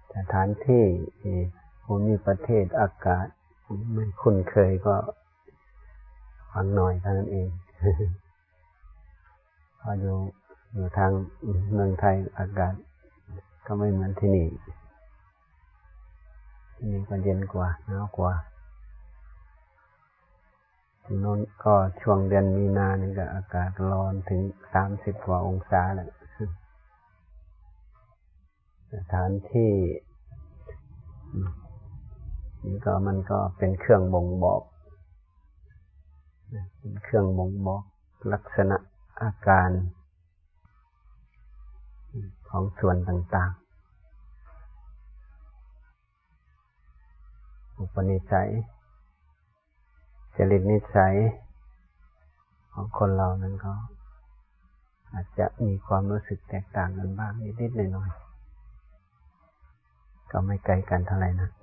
สถานที่ภูมิประเทศอากาศไม่คุ้นเคยก็ฟังหน่อยเท่านั้นเองพออยู่ทางเมืองไทยอากาศก็ไม่เหมือนที่นี่ก็เย็นกว่าหนาวกว่าที่โน้นก็ช่วงเดือนมีนานี่ก็อากาศร้อนถึง30 กว่าองศาแหละสถานที่นี่ก็มันก็เป็นเครื่องบ่งบอกเป็นเครื่องบ่งบอกลักษณะอาการของส่วนต่างๆอุปนิสัยจริตนิสัยของคนเรานั้นก็อาจจะมีความรู้สึกแตกต่างกันบ้างนิดๆหน่อยๆก็ไม่ไกลกันเท่าไหร่นะ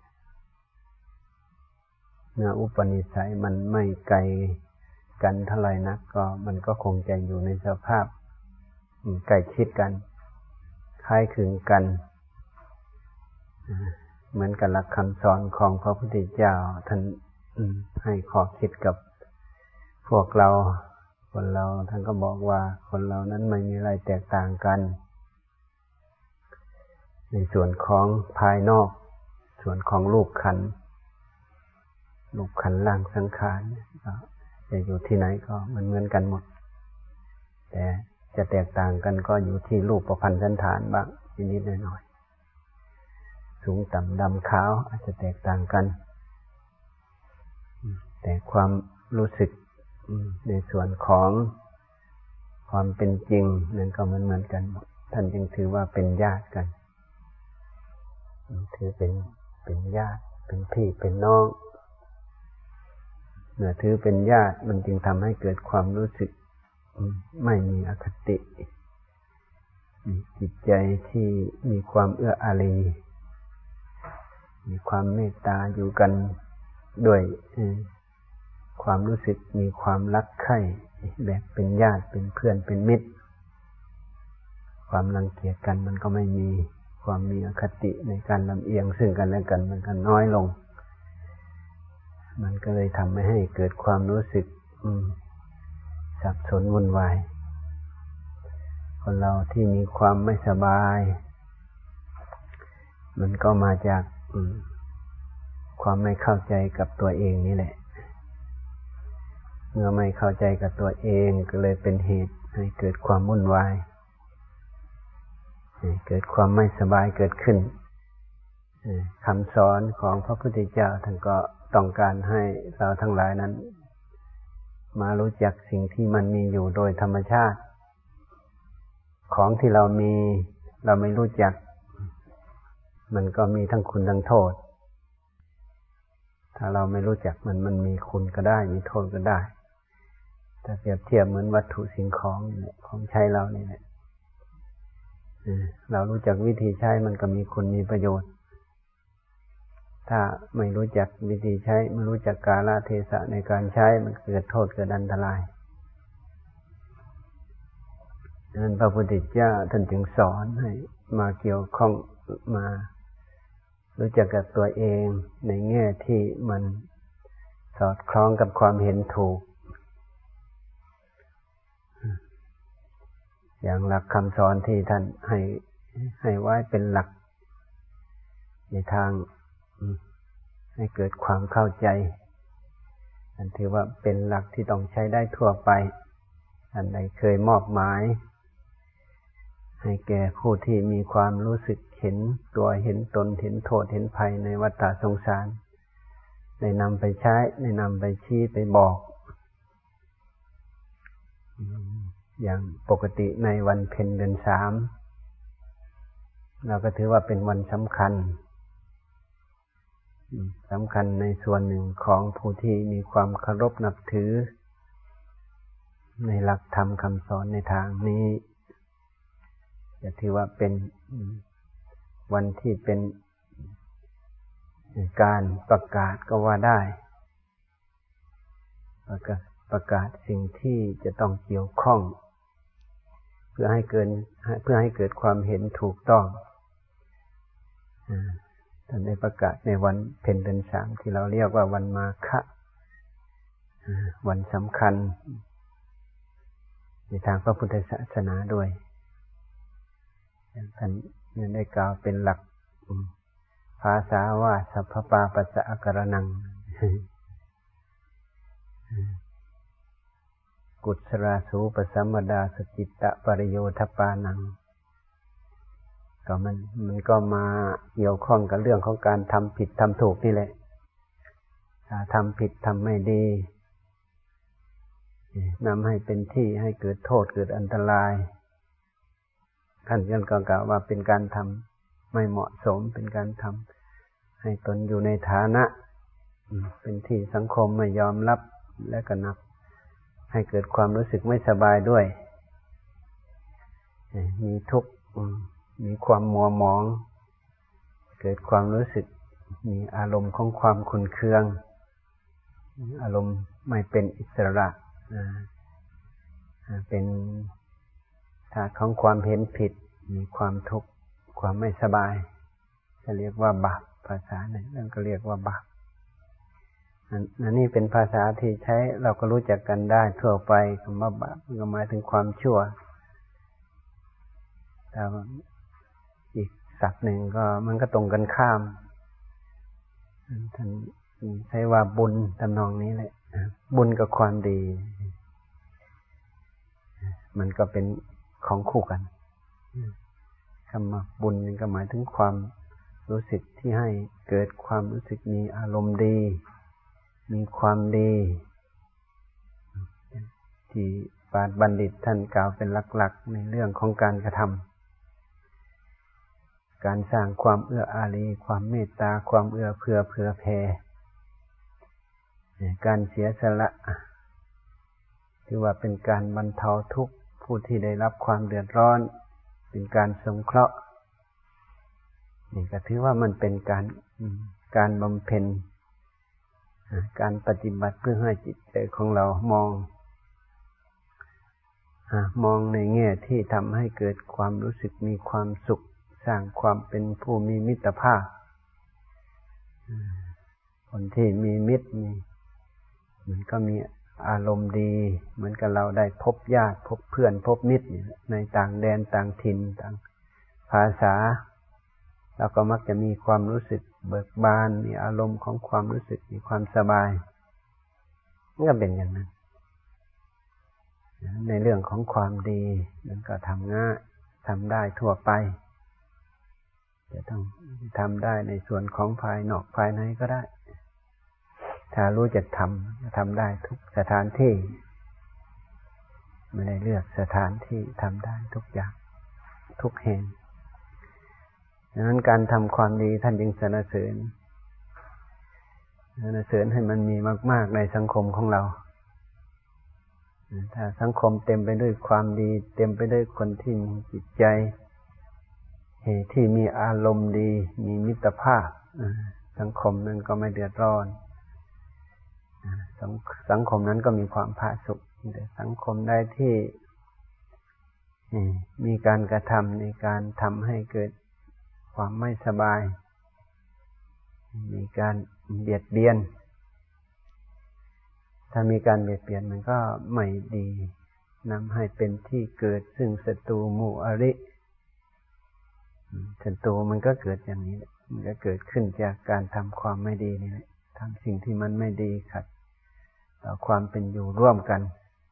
เมื่ออุปนิสัยมันไม่ไกลกันเท่าไหร่นักก็มันก็คงจะอยู่ในสภาพใกล้ชิดกันคล้ายคลึงกันเหมือนกับหลักคำสอนของพระพุทธเจ้าท่านให้ข้อคิดกับพวกเราคนเราท่านก็บอกว่าคนเรานั้นไม่มีอะไรแตกต่างกันในส่วนของภายนอกส่วนของรูปขันธ์ร่างสังขารจะอยู่ที่ไหนก็เหมือนกันหมดแต่จะแตกต่างกันก็อยู่ที่รูปประพันธ์สันฐานบ้างนิดๆหน่อยๆสูงต่ำดำขาวอาจจะแตกต่างกันแต่ความรู้สึกในส่วนของความเป็นจริงนั้นก็เหมือนกันหมดท่านจึงถือว่าเป็นญาติกันถือเป็นญาติเป็นพี่เป็นน้องเมื่อถือเป็นญาติมันจึงทำให้เกิดความรู้สึกไม่มีอคติมีจิตใจที่มีความเอื้ออารีมีความเมตตาอยู่กันด้วยความรู้สึกมีความรักใคร่แบบเป็นญาติเป็นเพื่อนเป็นมิตรความรังเกียจกันมันก็ไม่มีความมีอคติในการลำเอียงซึ่งกันและกันมันก็น้อยลงมันก็เลยทำให้เกิดความรู้สึกสับสนวุ่นวายคนเราที่มีความไม่สบายมันก็มาจากความไม่เข้าใจกับตัวเองนี่แหละเมื่อไม่เข้าใจกับตัวเองก็เลยเป็นเหตุให้เกิดความวุ่นวายเกิดความไม่สบายเกิดขึ้นคำสอนของพระพุทธเจ้าท่านก็ต้องการให้เราทั้งหลายนั้นมารู้จักสิ่งที่มันมีอยู่โดยธรรมชาติของที่เรามีเราไม่รู้จักมันก็มีทั้งคุณทั้งโทษถ้าเราไม่รู้จักมันมีคุณก็ได้มีโทษก็ได้ถ้าเปรียบเทียบเหมือนวัตถุสิ่งของของใช้เรานี่แหละเรารู้จักวิธีใช้มันก็มีคุณมีประโยชน์ถ้าไม่รู้จักวิธีใช้ไม่รู้จักกาลเทศะในการใช้มันเกิดโทษเกิดอันตรายดังนั้นพระพุทธเจ้าท่านจึงสอนให้มาเกี่ยวข้องมารู้จักกับตัวเองในแง่ที่มันสอดคล้องกับความเห็นถูกอย่างหลักคำสอนที่ท่านให้ไว้เป็นหลักในทางให้เกิดความเข้าใจอันถือว่าเป็นหลักที่ต้องใช้ได้ทั่วไปท่านได้เคยมอบหมายให้แก่ผู้ที่มีความรู้สึกเห็นตัวเห็นตนเห็นโทษเห็นภัยในวัฏฏะสงสารได้นำไปใช้ได้นำไปชี้ไปบอกอย่างปกติในวันเพ็ญเดือน3เราก็ถือว่าเป็นวันสำคัญในส่วนหนึ่งของผู้ที่มีความเคารพนับถือในหลักธรรมคำสอนในทางนี้จะถือว่าเป็นวันที่เป็นการประกาศก็ว่าได้ประกาศสิ่งที่จะต้องเกี่ยวข้องเพื่อให้เกิดความเห็นถูกต้องท่านได้ประกาศในวันเพ็ญเดือน3ที่เราเรียกว่าวันมาฆะวันสำคัญในทางพระพุทธศาสนาด้วยท่านได้กล่าวเป็นหลักภาษาว่าสัพพปาปัสสะอาการนังกุศลสูปสัมมดาสจิตตะปริโยทปานังก็มันก็มาเกี่ยวข้องกับเรื่องของการทำผิดทำถูกนี่แหละถ้าทำผิดทำไม่ดีนำให้เป็นที่ให้เกิดโทษเกิดอันตรายท่านก็กล่าวว่าเป็นการทำไม่เหมาะสมเป็นการทำให้ตนอยู่ในฐานะเป็นที่สังคมไม่ยอมรับและก็นับให้เกิดความรู้สึกไม่สบายด้วยมีทุกข์มีความมัวหมองเกิดความรู้สึกมีอารมณ์ของความขุ่นเคืองอารมณ์ไม่เป็นอิสระเป็นธาตุของความเห็นผิดมีความทุกข์ความไม่สบายจะเรียกว่าบาปภาษาเนี่ยนั่นก็เรียกว่าบาปอันนี้เป็นภาษาที่ใช้เราก็รู้จักกันได้ทั่วไปคำว่าบาปก็หมายถึงความชั่วแต่อีกศัพท์หนึ่งก็มันก็ตรงกันข้ามท่านใช้ว่าบุญทำนองนี้แหละบุญกับความดีมันก็เป็นของคู่กันคำว่าบุญก็หมายถึงความรู้สึกที่ให้เกิดความรู้สึกมีอารมณ์ดีมีความดีที่ปราชญ์บัณฑิตท่านกล่าวเป็นหลักๆในเรื่องของการกระทำการสร้างความเอื้ออารีความเมตตาความเอื้อเผื่อแผ่การเสียสละถือว่าเป็นการบรรเทาทุกข์ผู้ที่ได้รับความเดือดร้อนเป็นการสงเคราะห์นี่ก็ถือว่ามันเป็นการบำเพ็ญการปฏิบัติเพื่อให้จิตใจของเรามองในแง่ที่ทำให้เกิดความรู้สึกมีความสุขสร้างความเป็นผู้มีมิตรภาพคนที่มีมิตรมันก็มีอารมณ์ดีเหมือนกับเราได้พบญาติพบเพื่อนพบมิตรในต่างแดนต่างถิ่นต่างภาษาเราก็มักจะมีความรู้สึกเบิกบานมีอารมณ์ของความรู้สึกมีความสบายมันก็เป็นอย่างนั้นในเรื่องของความดีมันก็ทำง่ายทำได้ทั่วไปจะต้องทำได้ในส่วนของภายนอกภายในก็ได้ถ้ารู้จักทำได้ทุกสถานที่ไม่ได้เลือกสถานที่ทำได้ทุกอย่างทุกแห่งดังนั้นการทำความดีท่านจึงสรรเสริญให้มันมีมากๆในสังคมของเราถ้าสังคมเต็มไปด้วยความดีเต็มไปด้วยคนที่มีจิตใจที่มีอารมณ์ดีมีมิตรภาพสังคมนั้นก็ไม่เดือดร้อนสังคมนั้นก็มีความผาสุกแต่สังคมใดที่มีการกระทำในการทำให้เกิดความไม่สบายมีการเบียดเบียนถ้ามีการเบียดเบียนมันก็ไม่ดีนำให้เป็นที่เกิดซึ่งศัตรูหมู่อริศัตรูมันก็เกิดอย่างนี้มันก็เกิดขึ้นจากการทำความไม่ดีนี่แหละทำสิ่งที่มันไม่ดีขัดต่อความเป็นอยู่ร่วมกัน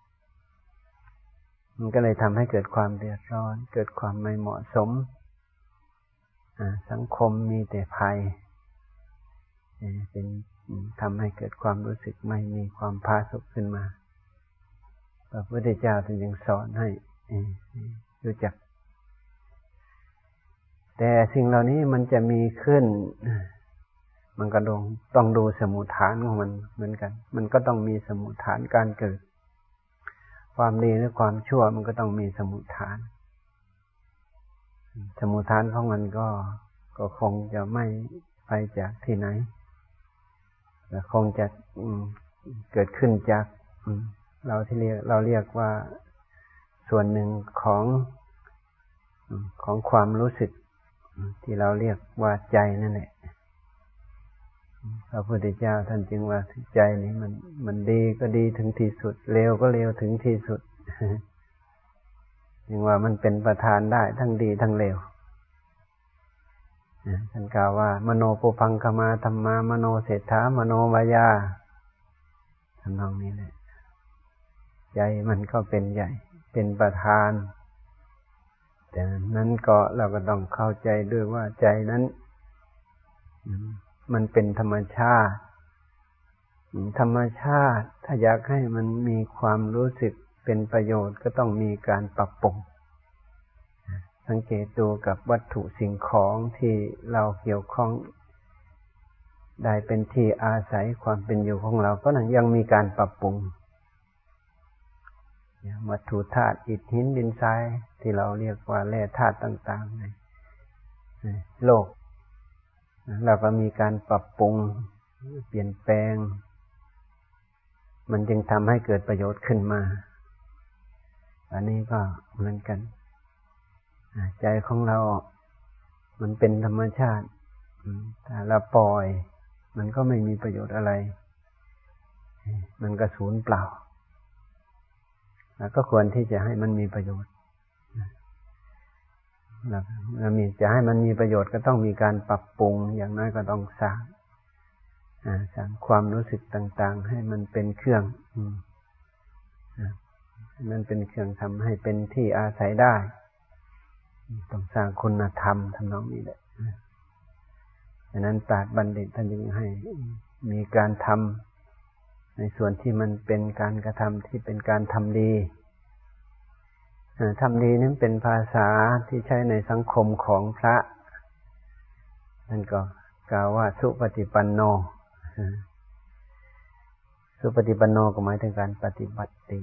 มันก็เลยทำให้เกิดความเดือดร้อนเกิดความไม่เหมาะสมสังคมมีแต่ภัยเป็นทำให้เกิดความรู้สึกไม่มีความผาสุกขึ้นมาพระพุทธเจ้าท่านยังสอนให้รู้จักแต่สิ่งเหล่านี้มันจะมีขึ้นมันก็ต้องดูสมุฏฐานของมันเหมือนกันมันก็ต้องมีสมุฏฐานการเกิดความดีหรือความชั่วมันก็ต้องมีสมุฏฐานสมุฏฐานของมันก็คงจะไม่ไปจากที่ไหนแต่คงจะเกิดขึ้นจากเราเรียกว่าส่วนหนึ่งของความรู้สึกที่เราเรียกว่าใจนั่นแหละพระพุทธเจ้าท่านจึงว่าใจนี้มันดีก็ดีถึงที่สุดเลวก็เลวถึงที่สุดจึงว่ามันเป็นประธานได้ทั้งดีทั้งเลวท่านกล่าวว่ามโนปุพังคมาธัมมามโนเศรษฐามโนมายาทำนองนี้แหละใจมันก็เป็นใหญ่เป็นประธานแต่นั้นก็เราก็ต้องเข้าใจด้วยว่าใจนั้นมันเป็นธรรมชาติธรรมชาติถ้าอยากให้มันมีความรู้สึกเป็นประโยชน์ก็ต้องมีการปรับปรุงสังเกตดูกับวัตถุสิ่งของที่เราเกี่ยวข้องได้เป็นที่อาศัยความเป็นอยู่ของเราก็ยังมีการปรับปรุงวัตถุธาตุอิฐหินดินทรายที่เราเรียกว่าแร่ธาตุต่างๆในโลกเราก็มีการปรับปรุงเปลี่ยนแปลงมันจึงทำให้เกิดประโยชน์ขึ้นมาอันนี้ก็เหมือนกันใจของเรามันเป็นธรรมชาติถ้าเราปล่อยมันก็ไม่มีประโยชน์อะไรมันก็สูญเปล่าแล้วก็ควรที่จะให้มันมีประโยชน์แล้วจะให้มันมีประโยชน์ก็ต้องมีการปรับปรุงอย่างน้อยก็ต้องสร้างความรู้สึกต่างๆให้มันเป็นเครื่องมันเป็นเครื่องทำให้เป็นที่อาศัยได้ต้องสร้างคุณธรรมทำนองนี้แหละดังนั้นปราชญ์บัณฑิตท่านจึงให้มีการทำในส่วนที่มันเป็นการกระทำที่เป็นการทำดีทำดีนั้นเป็นภาษาที่ใช้ในสังคมของพระนั่นก็กล่าวว่าสุปฏิปันโนสุปฏิปันโนก็หมายถึงการปฏิบัติดี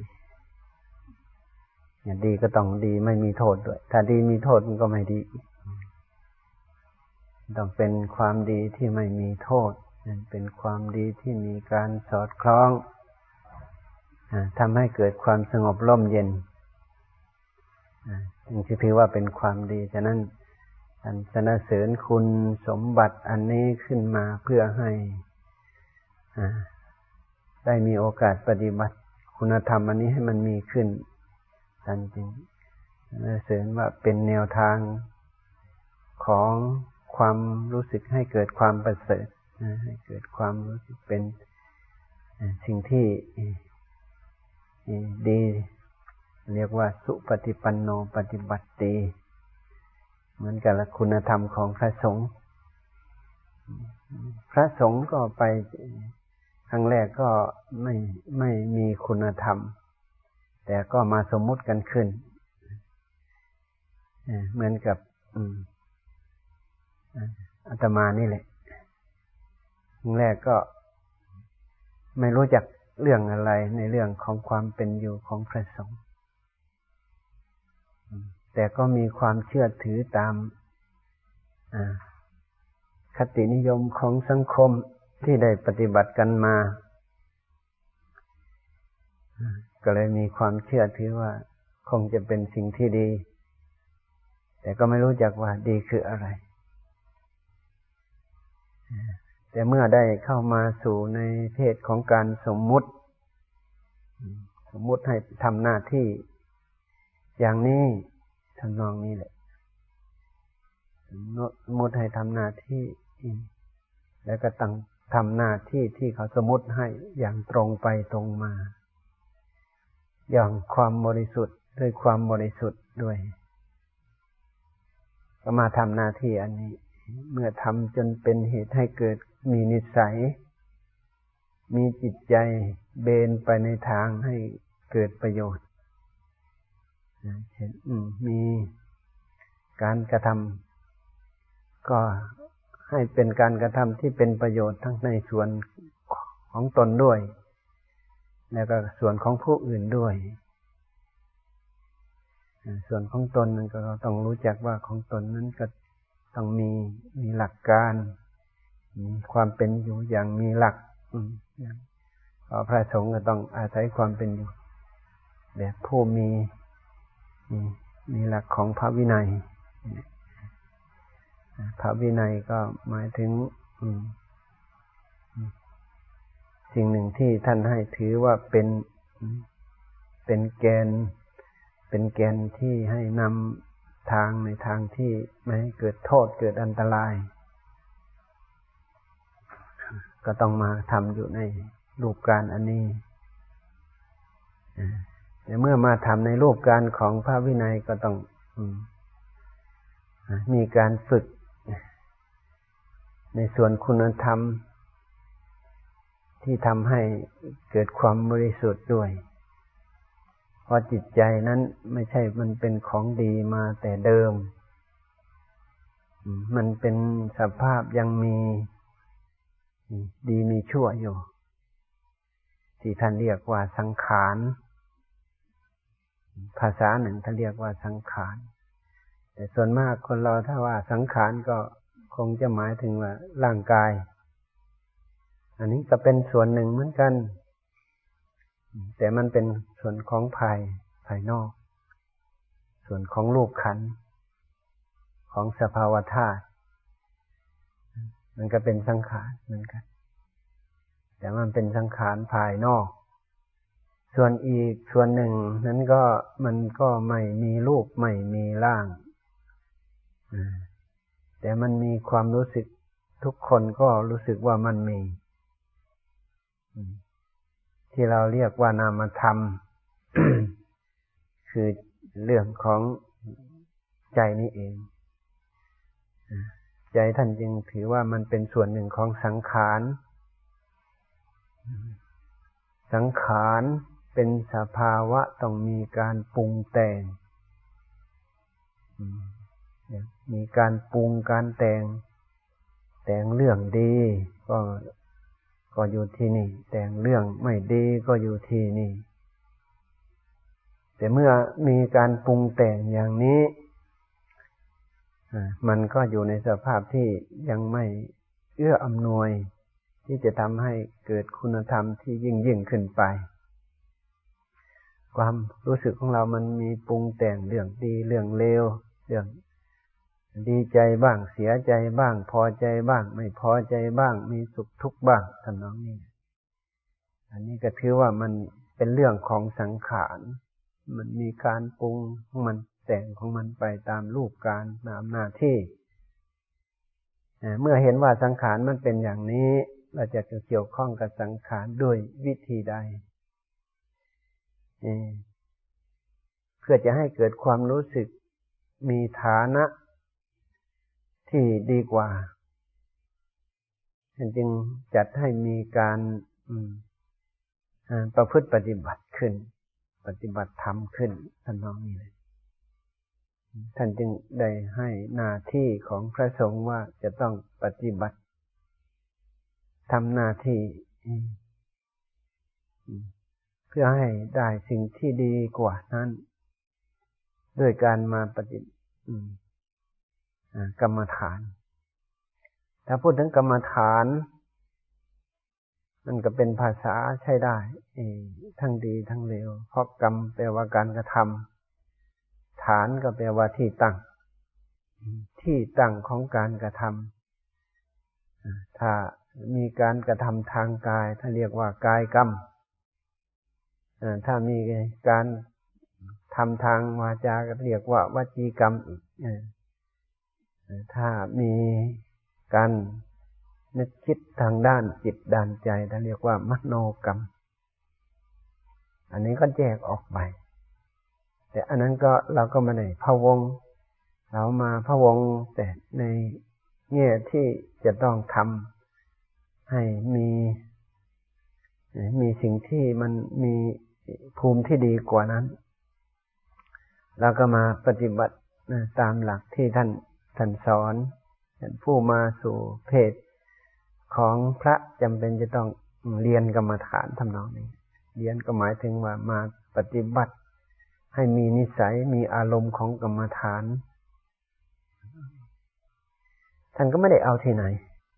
อย่างดีก็ต้องดีไม่มีโทษด้วยถ้าดีมีโทษมันก็ไม่ดีต้องเป็นความดีที่ไม่มีโทษเป็นความดีที่มีการสอดคล้องทำให้เกิดความสงบร่มเย็นจึงถือว่าเป็นความดีฉะนั้นท่านสรรเสริญคุณสมบัติอันนี้ขึ้นมาเพื่อให้ได้มีโอกาสปฏิบัติคุณธรรมอันนี้ให้มันมีขึ้นท่านจึงสรรเสริญว่าเป็นแนวทางของความรู้สึกให้เกิดความประเสริฐให้เกิดความรู้สึกเป็นสิ่งที่ดีเรียกว่าสุปฏิปันโนปฏิบัติดีเหมือนกับคุณธรรมของพระสงฆ์พระสงฆ์ก็ไปครั้งแรกก็ไม่มีคุณธรรมแต่ก็มาสมมุติกันขึ้นเหมือนกับอาตมานี่แหละครั้งแรกก็ไม่รู้จักเรื่องอะไรในเรื่องของความเป็นอยู่ของพระสงฆ์แต่ก็มีความเชื่อถือตามคตินิยมของสังคมที่ได้ปฏิบัติกันมาก็เลยมีความเชื่อถือว่าคงจะเป็นสิ่งที่ดีแต่ก็ไม่รู้จักว่าดีคืออะไรแต่เมื่อได้เข้ามาสู่ในเพศของการสมมุติให้ทำหน้าที่อย่างนี้ทำนองนี้แหละสมมุติให้ทำหน้าที่แล้วก็ตั้งทำหน้าที่ที่เขาสมมุติให้อย่างตรงไปตรงมาอย่างความบริสุทธิ์ด้วยความบริสุทธิ์ด้วยก็มาทำหน้าที่อันนี้เมื่อทำจนเป็นเหตุให้เกิดมีนิสัยมีจิตใจเบนไปในทางให้เกิดประโยชน์เช่นมีการกระทำก็ให้เป็นการกระทำที่เป็นประโยชน์ทั้งในส่วนของตนด้วยแล้วก็ส่วนของผู้อื่นด้วยส่วนของตนนั้นก็ต้องรู้จักว่าของตนนั้นก็ต้องมีหลักการมีความเป็นอยู่อย่างมีหลักพระสงฆ์ก็ต้องอาศัยความเป็นอยู่แบบผู้มีหลักของพระวินัยพระวินัยก็หมายถึงสิ่งหนึ่งที่ท่านให้ถือว่าเป็นแกนที่ให้นำทางในทางที่ไม่ให้เกิดโทษเกิดอันตรายก็ต้องมาทำอยู่ในรูปการอันนี้แต่เมื่อมาทำในรูปการของพระวินัยก็ต้องมีการฝึกในส่วนคุณธรรมที่ทำให้เกิดความบริสุทธิ์ด้วยเพราะจิตใจนั้นไม่ใช่มันเป็นของดีมาแต่เดิมมันเป็นสภาพยังมีดีมีชั่วอยู่ที่ท่านเรียกว่าสังขารภาษาหนึ่งท่านเรียกว่าสังขารแต่ส่วนมากคนเราถ้าว่าสังขารก็คงจะหมายถึงว่าร่างกายอันนี้ก็เป็นส่วนหนึ่งเหมือนกันแต่มันเป็นส่วนของภายนอกส่วนของรูปขันธ์ของสภาวธาตุมันก็เป็นสังขารเหมือนกันแต่มันเป็นสังขารภายนอกส่วนอีกส่วนหนึ่งนั้นก็มันก็ไม่มีรูปไม่มีร่างแต่มันมีความรู้สึกทุกคนก็รู้สึกว่ามันมีที่เราเรียกว่านามธรรม คือเรื่องของใจนี่เองใจท่านจึงถือว่ามันเป็นส่วนหนึ่งของสังขารสังขารเป็นสภาวะต้องมีการปรุงแต่งมีการปรุงการแต่งเรื่องดีก็อยู่ที่นี่แต่งเรื่องไม่ดีก็อยู่ที่นี่แต่เมื่อมีการปรุงแต่งอย่างนี้มันก็อยู่ในสภาพที่ยังไม่เอื้ออำนวยที่จะทำให้เกิดคุณธรรมที่ยิ่งขึ้นไปความรู้สึกของเรามันมีปรุงแต่งเรื่องดีเรื่องเลวเรื่องดีใจบ้างเสียใจบ้างพอใจบ้างไม่พอใจบ้างมีสุขทุกข์บ้างทำนองนี้อันนี้ก็ถือว่ามันเป็นเรื่องของสังขารมันมีการปรุงของมันแต่งของมันไปตามรูปการตามหน้าที่เมื่อเห็นว่าสังขารมันเป็นอย่างนี้เราจะเกี่ยวข้องกับสังขารด้วยวิธีใดเพื่อจะให้เกิดความรู้สึกมีฐานะที่ดีกว่าฉันจึงจัดให้มีการประพฤติปฏิบัติขึ้นปฏิบัติธรรมขึ้นท่านน้องนี่เลยท่านจึงได้ให้หน้าที่ของพระสงฆ์ว่าจะต้องปฏิบัติทำหน้าที่เพื่อให้ได้สิ่งที่ดีกว่านั้นด้วยการมาปฏิบัติกรรมฐานถ้าพูดถึงกรรมฐานมันก็เป็นภาษาใช้ได้ทั้งดีทั้งเลวเพราะกรรมแปลว่าการกระทำฐานก็แปลว่าที่ตั้งของการกระทำถ้ามีการกระทำทางกายถ้าเรียกว่ากายกรรมถ้ามีการทำทางวาจาก็เรียกว่าวจีกรรมอีกถ้ามีการนึกคิดทางด้านจิตด้านใจท่านเรียกว่ามโนกรรมอันนี้ก็แยกออกไปแต่อันนั้นก็เราก็ไม่ได้พะวงเรามาพะวงแต่ในแง่ที่จะต้องทำให้มีสิ่งที่มันมีภูมิที่ดีกว่านั้นเราก็มาปฏิบัติตามหลักที่ท่านสอนผู้มาสู่เพศของพระจำเป็นจะต้องเรียนกรรมฐานทำนองนี้เรียนก็หมายถึงว่ามาปฏิบัติให้มีนิสัยมีอารมณ์ของกรรมฐานท่านก็ไม่ได้เอาที่ไหน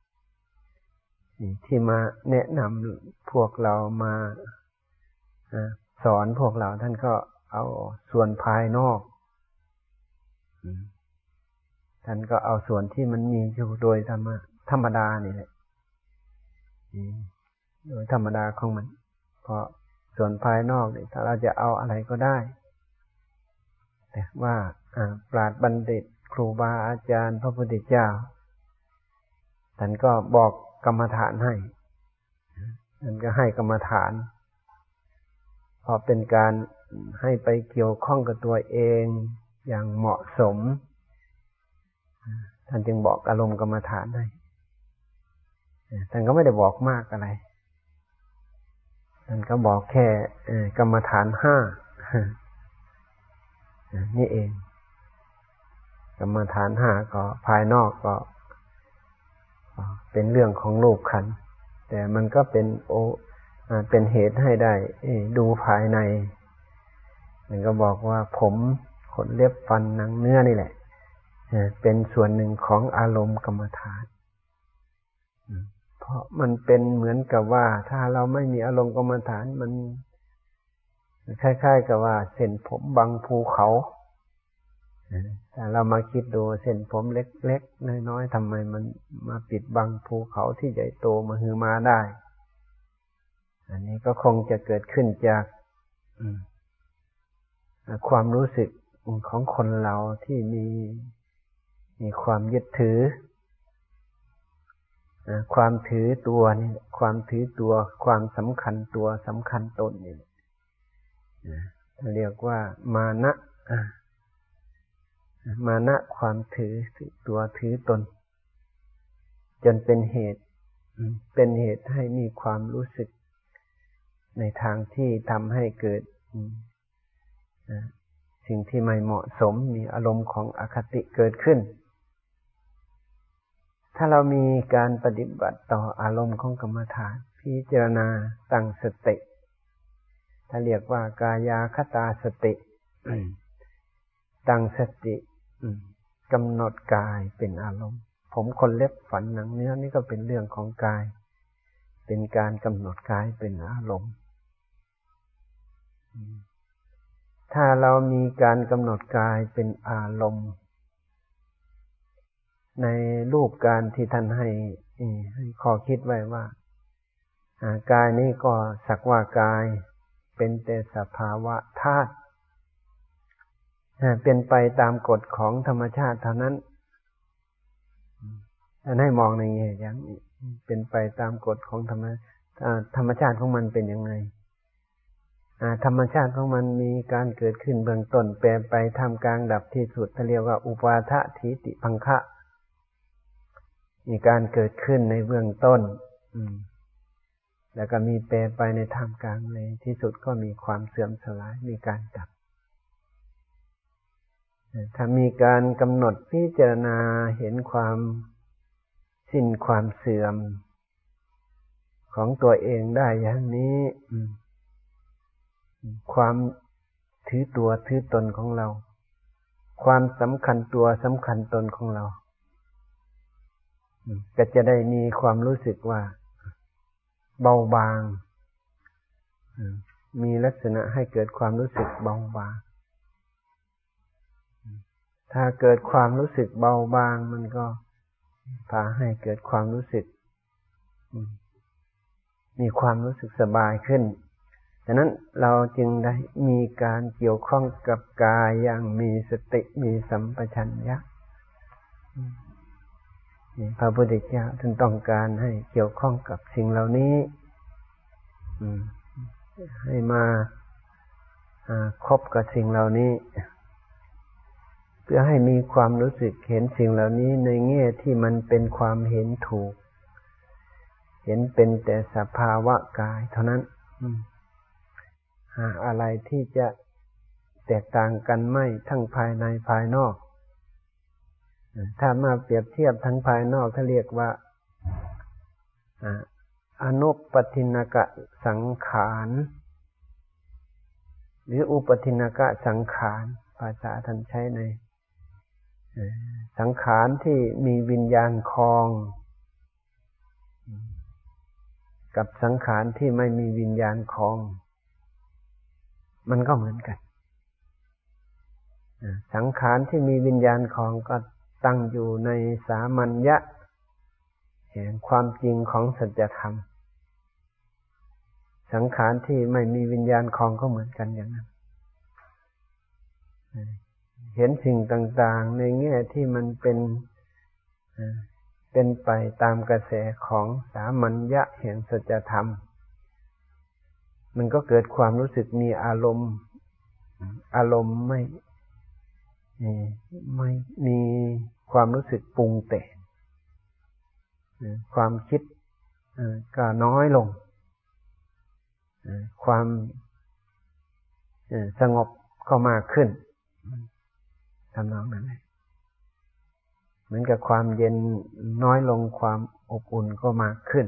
ที่มาแนะนำพวกเรามาสอนพวกเราท่านก็เอาส่วนภายนอกท่านก็เอาส่วนที่มันมีอยู่โดยธรรมดานี่แหละโดยธรรมดาของมันเพราะส่วนภายนอกนี่ถ้าเราจะเอาอะไรก็ได้แต่ว่าปราชญ์บัณฑิตครูบาอาจารย์พระพุทธเจ้าท่านก็บอกกรรมฐานให้ท่านก็ให้กรรมฐานพอเป็นการให้ไปเกี่ยวข้องกับตัวเองอย่างเหมาะสมท่านจึงบอกอารมณ์กรรมฐานให้ท่านก็ไม่ได้บอกมากอะไรท่านก็บอกแค่กรรมฐาน5นี่เองกรรมฐาน5ก็ภายนอกก็เป็นเรื่องของรูปขันธ์แต่มันก็เป็นเหตุให้ได้ดูภายในมันก็บอกว่าผมขนเล็บฟันหนังเนื้อนี่แหละเป็นส่วนหนึ่งของอารมณ์กรรมฐานเพราะมันเป็นเหมือนกับว่าถ้าเราไม่มีอารมณ์กรรมฐานมันคล้ายๆกับว่าเส้นผมบังภูเขาแต่เรามาคิดดูเส้นผมเล็กๆน้อยๆทำไมมันมาปิดบังภูเขาที่ใหญ่โตมหึมาได้อันนี้ก็คงจะเกิดขึ้นจากความรู้สึกของคนเราที่มีความยึดถือความถือตัวนี่ความถือตัวความสำคัญตัวสำคัญตนนี่เรียกว่ามานะความถือตัวถือตนจนเป็นเหตุให้มีความรู้สึกในทางที่ทำให้เกิดสิ่งที่ไม่เหมาะสมมีอารมณ์ของอคติเกิดขึ้นถ้าเรามีการปฏิบัติต่ออารมณ์ของกรรมฐานพิจารณาตั้งสติถ้าเรียกว่ากายาคตาสติตั้งสติกำหนดกายเป็นอารมณ์ผมขนเล็บฝันหนังเนื้อนี่ก็เป็นเรื่องของกายเป็นการกำหนดกายเป็นอารมณ์ถ้าเรามีการกำหนดกายเป็นอารมณ์ในรูปการที่ท่านให้ข้อคิดไว้ว่ากายนี้ก็สักว่ากายเป็นแต่สภาวะธาตุเป็นไปตามกฎของธรรมชาติเท่านั้นท่านให้มองในแง่อย่างนี้เป็นไปตามกฎของธรรมชาติของมันเป็นยังไงธรรมชาติของมันมีการเกิดขึ้นเบื้องต้นแปรไปท่ามกลางดับที่สุดเรียกว่าอุปาทะทิฏฐิพังคะมีการเกิดขึ้นในเบื้องต้นแล้วก็มีแปรไปในท่ามกลางในที่สุดก็มีความเสื่อมสลายมีการดับถ้ามีการกำหนดพิจารณาเห็นความสิ้นความเสื่อมของตัวเองได้อย่างนี้ความถือตัวถือตนของเราความสำคัญตัวสำคัญตนของเราก็จะได้มีความรู้สึกว่าเบาบางมีลักษณะให้เกิดความรู้สึกเบาบางถ้าเกิดความรู้สึกเบาบางมันก็พาให้เกิดความรู้สึกมีความรู้สึกสบายขึ้นฉะนั้นเราจึงได้มีการเกี่ยวข้องกับกายอย่างมีสติมีสัมปชัญญะพระพุทธเจ้าท่านต้องการให้เกี่ยวข้องกับสิ่งเหล่านี้ให้มาคบกับสิ่งเหล่านี้เพื่อให้มีความรู้สึกเห็นสิ่งเหล่านี้ในแง่ที่มันเป็นความเห็นถูกเห็นเป็นแต่สภาวะกายเท่านั้นอะไรที่จะแตกต่างกันไม่ทั้งภายในภายนอกถ้ามาเปรียบเทียบทั้งภายนอกเขาเรียกว่าอนุปทินกะสังขารหรืออุปทินกะสังขารภาษาท่านใช้ในสังขารที่มีวิญญาณครองกับสังขารที่ไม่มีวิญญาณครองมันก็เหมือนกันสังขารที่มีวิญญาณครองก็ตั้งอยู่ในสามัญญะแห่งความจริงของสัจธรรมสังขารที่ไม่มีวิญญาณครองก็เหมือนกันอย่างนั้นเห็นสิ่งต่างๆในแง่ที่มันเป็นไปตามกระแสของสามัญญะแห่งสัจธรรมมันก็เกิดความรู้สึกมีอารมณ์ไม่มีความรู้สึกปรุงแต่งความคิดก็น้อยลงความสงบก็มากขึ้นทำนองนั้นเลยเหมือนกับความเย็นน้อยลงความอบอุ่นก็มากขึ้น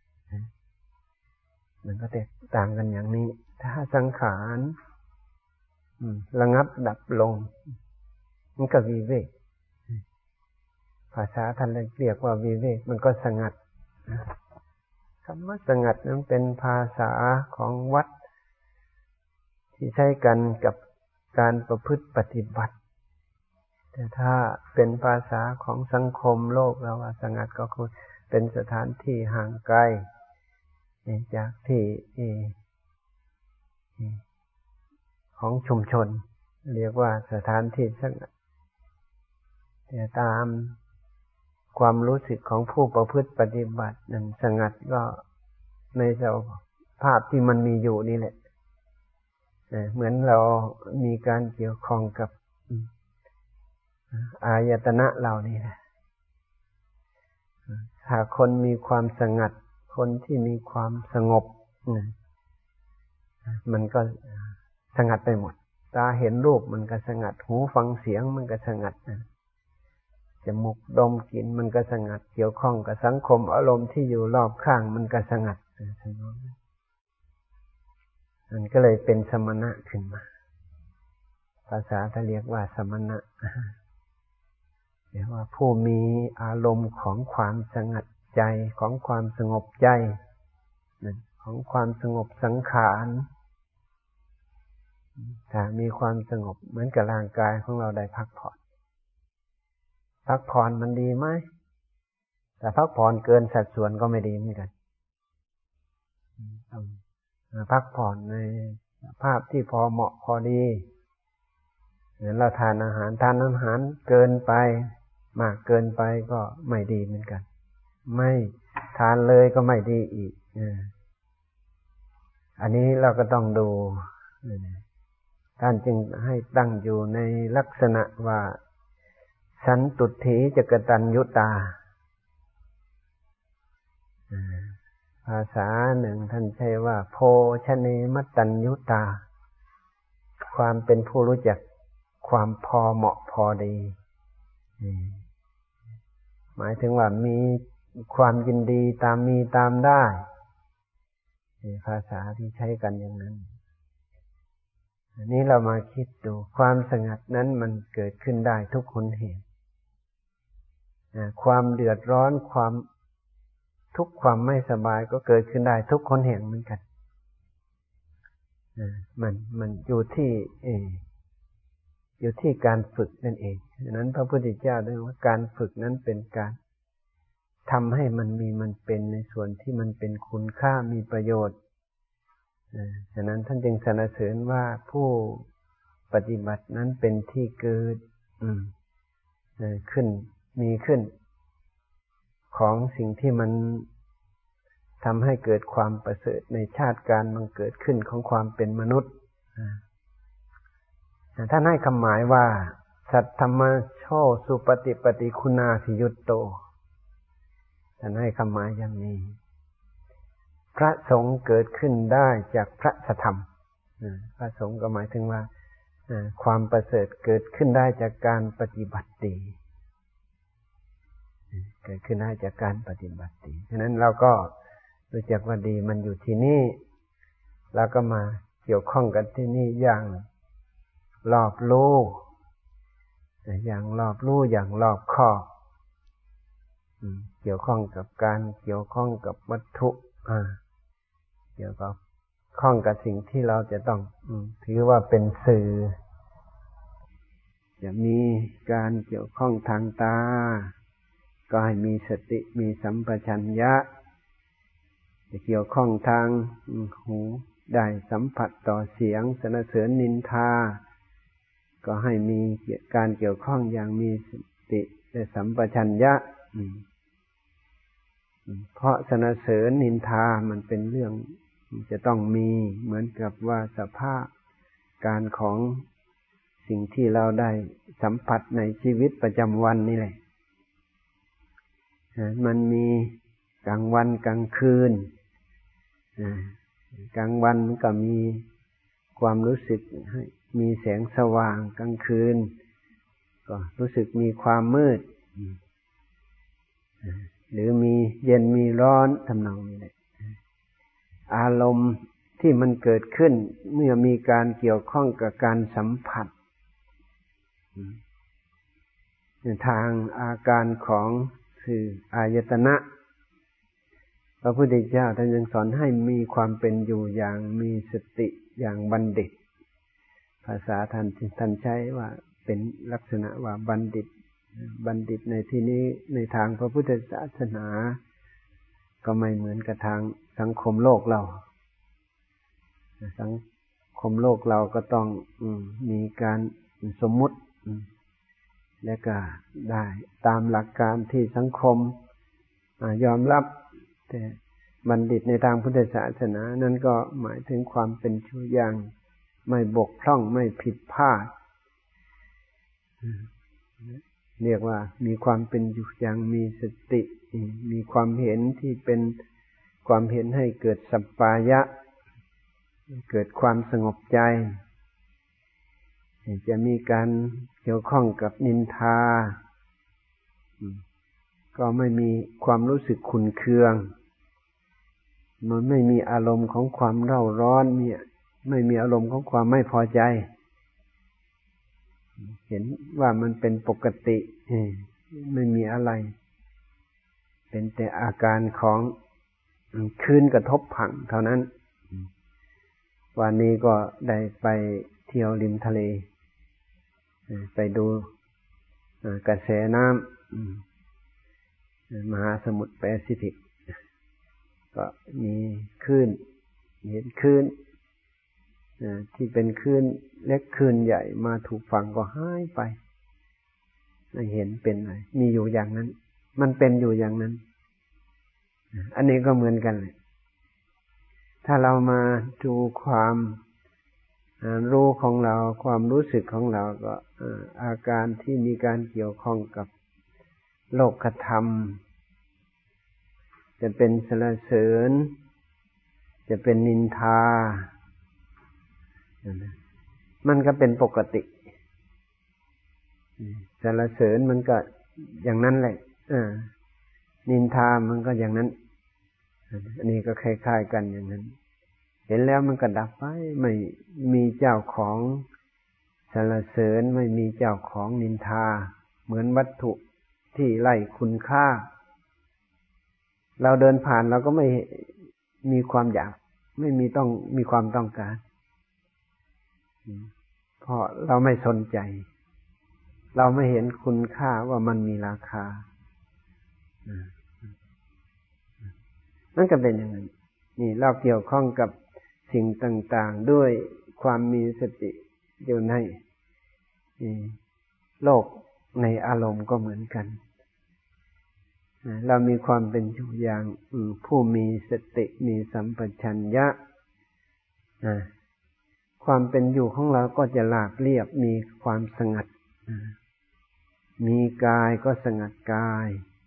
มันก็แตกต่างกันอย่างนี้ถ้าสังขารระงับดับลงมันก็วิเวกภาษาท่านเรียกว่าวิเวกมันก็สงัดคำว่าสงัดนั้นเป็นภาษาของวัดที่ใช้กันกับการประพฤติปฏิบัติแต่ถ้าเป็นภาษาของสังคมโลกเราว่าสงัดก็คือเป็นสถานที่ห่างไกลจากที่ของชุมชนเรียกว่าสถานที่สงัดแต่ตามความรู้สึกของผู้ประพฤติปฏิบัตินั้นสงัดก็ในสภาพที่มันมีอยู่นี่แหละเหมือนเรามีการเกี่ยวข้องกับอายตนะเรานี่แหละถ้าคนมีความสงัดคนที่มีความสงบมันก็สงัดไปหมดตาเห็นรูปมันก็สงัดหูฟังเสียงมันก็สงัดจมูกดมกลิ่นมันก็สงัดเกี่ยวข้องกับสังคมอารมณ์ที่อยู่รอบข้างมันก็สงัดมันก็เลยเป็นสมณะขึ้นมาภาษาท่านเรียกว่าสมณะเรียกว่าผู้มีอารมณ์ของความสงัดใจของความสงบใจของความสงบสังขารถ้ามีความสงบเหมือนกับร่างกายของเราได้พักผ่อนมันดีไหมแต่พักผ่อนเกินสัดส่วนก็ไม่ดีเหมือนกันพักผ่อนในภาพที่พอเหมาะพอดีเหมือนเราทานอาหารเกินไปมากเกินไปก็ไม่ดีเหมือนกันไม่ทานเลยก็ไม่ดีอีกอันนี้เราก็ต้องดูท่านจึงให้ตั้งอยู่ในลักษณะว่าสันตุถีจักตัญญุตาภาษาหนึ่งท่านใช้ว่าโภชเนมัตตัญญุตาความเป็นผู้รู้จักความพอเหมาะพอดีหมายถึงว่ามีความยินดีตามมีตามได้ภาษาที่ใช้กันอย่างนั้นอันนี้เรามาคิดดูความสงัดนั้นมันเกิดขึ้นได้ทุกคนเห็นความเดือดร้อนความทุกข์ความไม่สบายก็เกิดขึ้นได้ทุกคนเห็นเหมือนกันมันอยู่ที่การฝึกนั่นเองฉะนั้นพระพุทธเจ้าได้ว่าการฝึกนั้นเป็นการทำให้มันเป็นในส่วนที่มันเป็นคุณค่ามีประโยชน์ฉะนั้นท่านจึงสรรเสริญว่าผู้ปฏิบัตินั้นเป็นที่เกิดมีขึ้นของสิ่งที่มันทำให้เกิดความประเสริฐในชาติการบังเกิดขึ้นของความเป็นมนุษย์ท่านให้คำหมายว่าสัทธรรมโชสุปฏิปฏิคุณาภิยุตโตท่านให้คำหมายอย่างนี้พระสงฆ์เกิดขึ้นได้จากพระธรรมพระสงฆ์ก็หมายถึงว่าความประเสริฐเกิดขึ้นได้จากการปฏิบัติดีเกิดขึ้นได้จากการปฏิบัติดีฉะนั้นเราก็รู้จักว่าดีมันอยู่ที่นี่เราก็มาเกี่ยวข้องกันที่นี่อย่างรอบรู้อย่างรอบรู้อย่างรอบคอบเกี่ยวข้องกับการเกี่ยวข้องกับวัตถุเกี่ยวกับข้องกับสิ่งที่เราจะต้องถือว่าเป็นสื่อจะมีการเกี่ยวข้องทางตาก็ให้มีสติมีสัมปชัญญะจะเกี่ยวข้องทางหูได้สัมผัสต่อเสียงสรรเสริญนินทาก็ให้มีการเกี่ยวข้องอย่างมีสติและสัมปชัญญะเพราะสรรเสริญนินทามันเป็นเรื่องจะต้องมีเหมือนกับว่าสภาพการของสิ่งที่เราได้สัมผัสในชีวิตประจำวันนี่แหละมันมีกลางวันกลางคืนกลางวันก็มีความรู้สึกให้มีแสงสว่างกลางคืนก็รู้สึกมีความมืดหรือมีเย็นมีร้อนทำนองนี้แหละอารมณ์ที่มันเกิดขึ้นเมื่อมีการเกี่ยวข้องกับการสัมผัสทางอาการของคืออายตนะพระพุทธเจ้าท่านยังสอนให้มีความเป็นอยู่อย่างมีสติอย่างบัณฑิตภาษาท่านใช้ว่าเป็นลักษณะว่าบัณฑิตในที่นี้ในทางพระพุทธศาสนาก็ไม่เหมือนกับทางสังคมโลกเราสังคมโลกเราก็ต้องมีการสมมุติและก็ได้ตามหลักการที่สังคมยอมรับแต่บัณฑิตในทางพุทธศาสนานั้นก็หมายถึงความเป็นชั่วอย่างไม่บกพร่องไม่ผิดพลาดเรียกว่ามีความเป็นอยู่อย่างมีสติมีความเห็นที่เป็นความเห็นให้เกิดสัปปายะเกิดความสงบใจจะมีการเกี่ยวข้องกับนินทาก็ไม่มีความรู้สึกขุ่นเคืองมันไม่มีอารมณ์ของความเร่าร้อนเนี่ยไม่มีอารมณ์ของความไม่พอใจเห็นว่ามันเป็นปกติไม่มีอะไรเป็นแต่อาการของคลื่นกระทบผังเท่านั้นวันนี้ก็ได้ไปเที่ยวริมทะเลไปดูกระแสน้ำมหาสมุทรแปซิฟิกก็มีคลื่นเห็นคลื่นที่เป็นคลื่นเล็กคลื่นใหญ่มาถูกฝั่งก็หายไปไม่เห็นเป็นอะไรมีอยู่อย่างนั้นมันเป็นอยู่อย่างนั้นอันนี้ก็เหมือนกันเลยถ้าเรามาดูความรู้ของเราความรู้สึกของเราก็อาการที่มีการเกี่ยวข้องกับโลกธรรมจะเป็นสรรเสริญจะเป็นนินทามันก็เป็นปกติสรรเสริญมันก็อย่างนั้นแหละนินทามันก็อย่างนั้นอันนี้ก็คล้ายๆกันอย่างนั้นเห็นแล้วมันก็ดับไปไม่มีเจ้าของสรรเสริญไม่มีเจ้าของนินทาเหมือนวัตถุที่ไร้คุณค่าเราเดินผ่านเราก็ไม่มีความอยากไม่มีต้องมีความต้องการเพราะเราไม่สนใจเราไม่เห็นคุณค่าว่ามันมีราคานั่นก็เป็นอย่างนั้นนี่เราเกี่ยวข้องกับสิ่งต่างๆด้วยความมีสติอยู่ในโลกในอารมณ์ก็เหมือนกันเรามีความเป็นอยู่อย่างผู้มีสติมีสัมปชัญญะความเป็นอยู่ของเราก็จะราบเรียบมีความสงัดมีกายก็สงัดกาย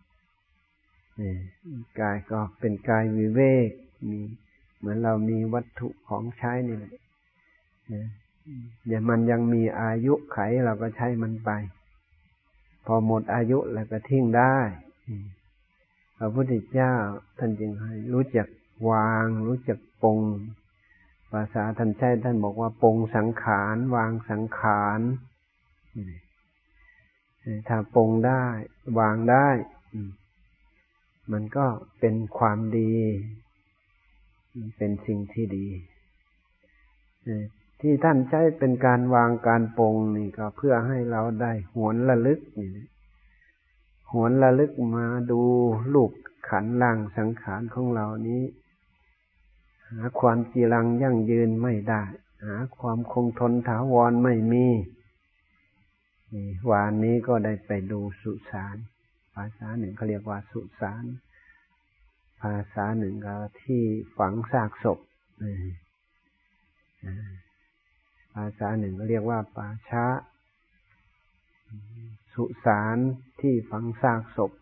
กายก็เป็นกายวิเวกมีเหมือนเรามีวัตถุของใช้นี่แหละเดี๋ยวมันยังมีอายุไขเราก็ใช้มันไปพอหมดอายุแล้วก็ทิ้งได้พระพุทธเจ้าท่านจึงให้รู้จักวางรู้จักปรงภาษาท่านใช้ท่านบอกว่าปรงสังขารวางสังขารถ้าปรงได้วางได้มันก็เป็นความดีเป็นสิ่งที่ดีที่ท่านใช้เป็นการวางการปรงนี่ก็เพื่อให้เราได้หวนระลึกนี่หวนระลึกมาดูรูปขันธ์ร่างสังขารของเรานี้หาความจีรังยั่งยืนไม่ได้หาความคงทนถาวรไม่มีวานนี้ก็ได้ไปดูสุสานภาษาหนึ่งเขาเรียกว่าสุสานภาษาหนึ่งก็ที่ฝังซากศพภาษาหนึ่งก็เรียกว่าป่าช้าสุสานที่ฝังซากศพ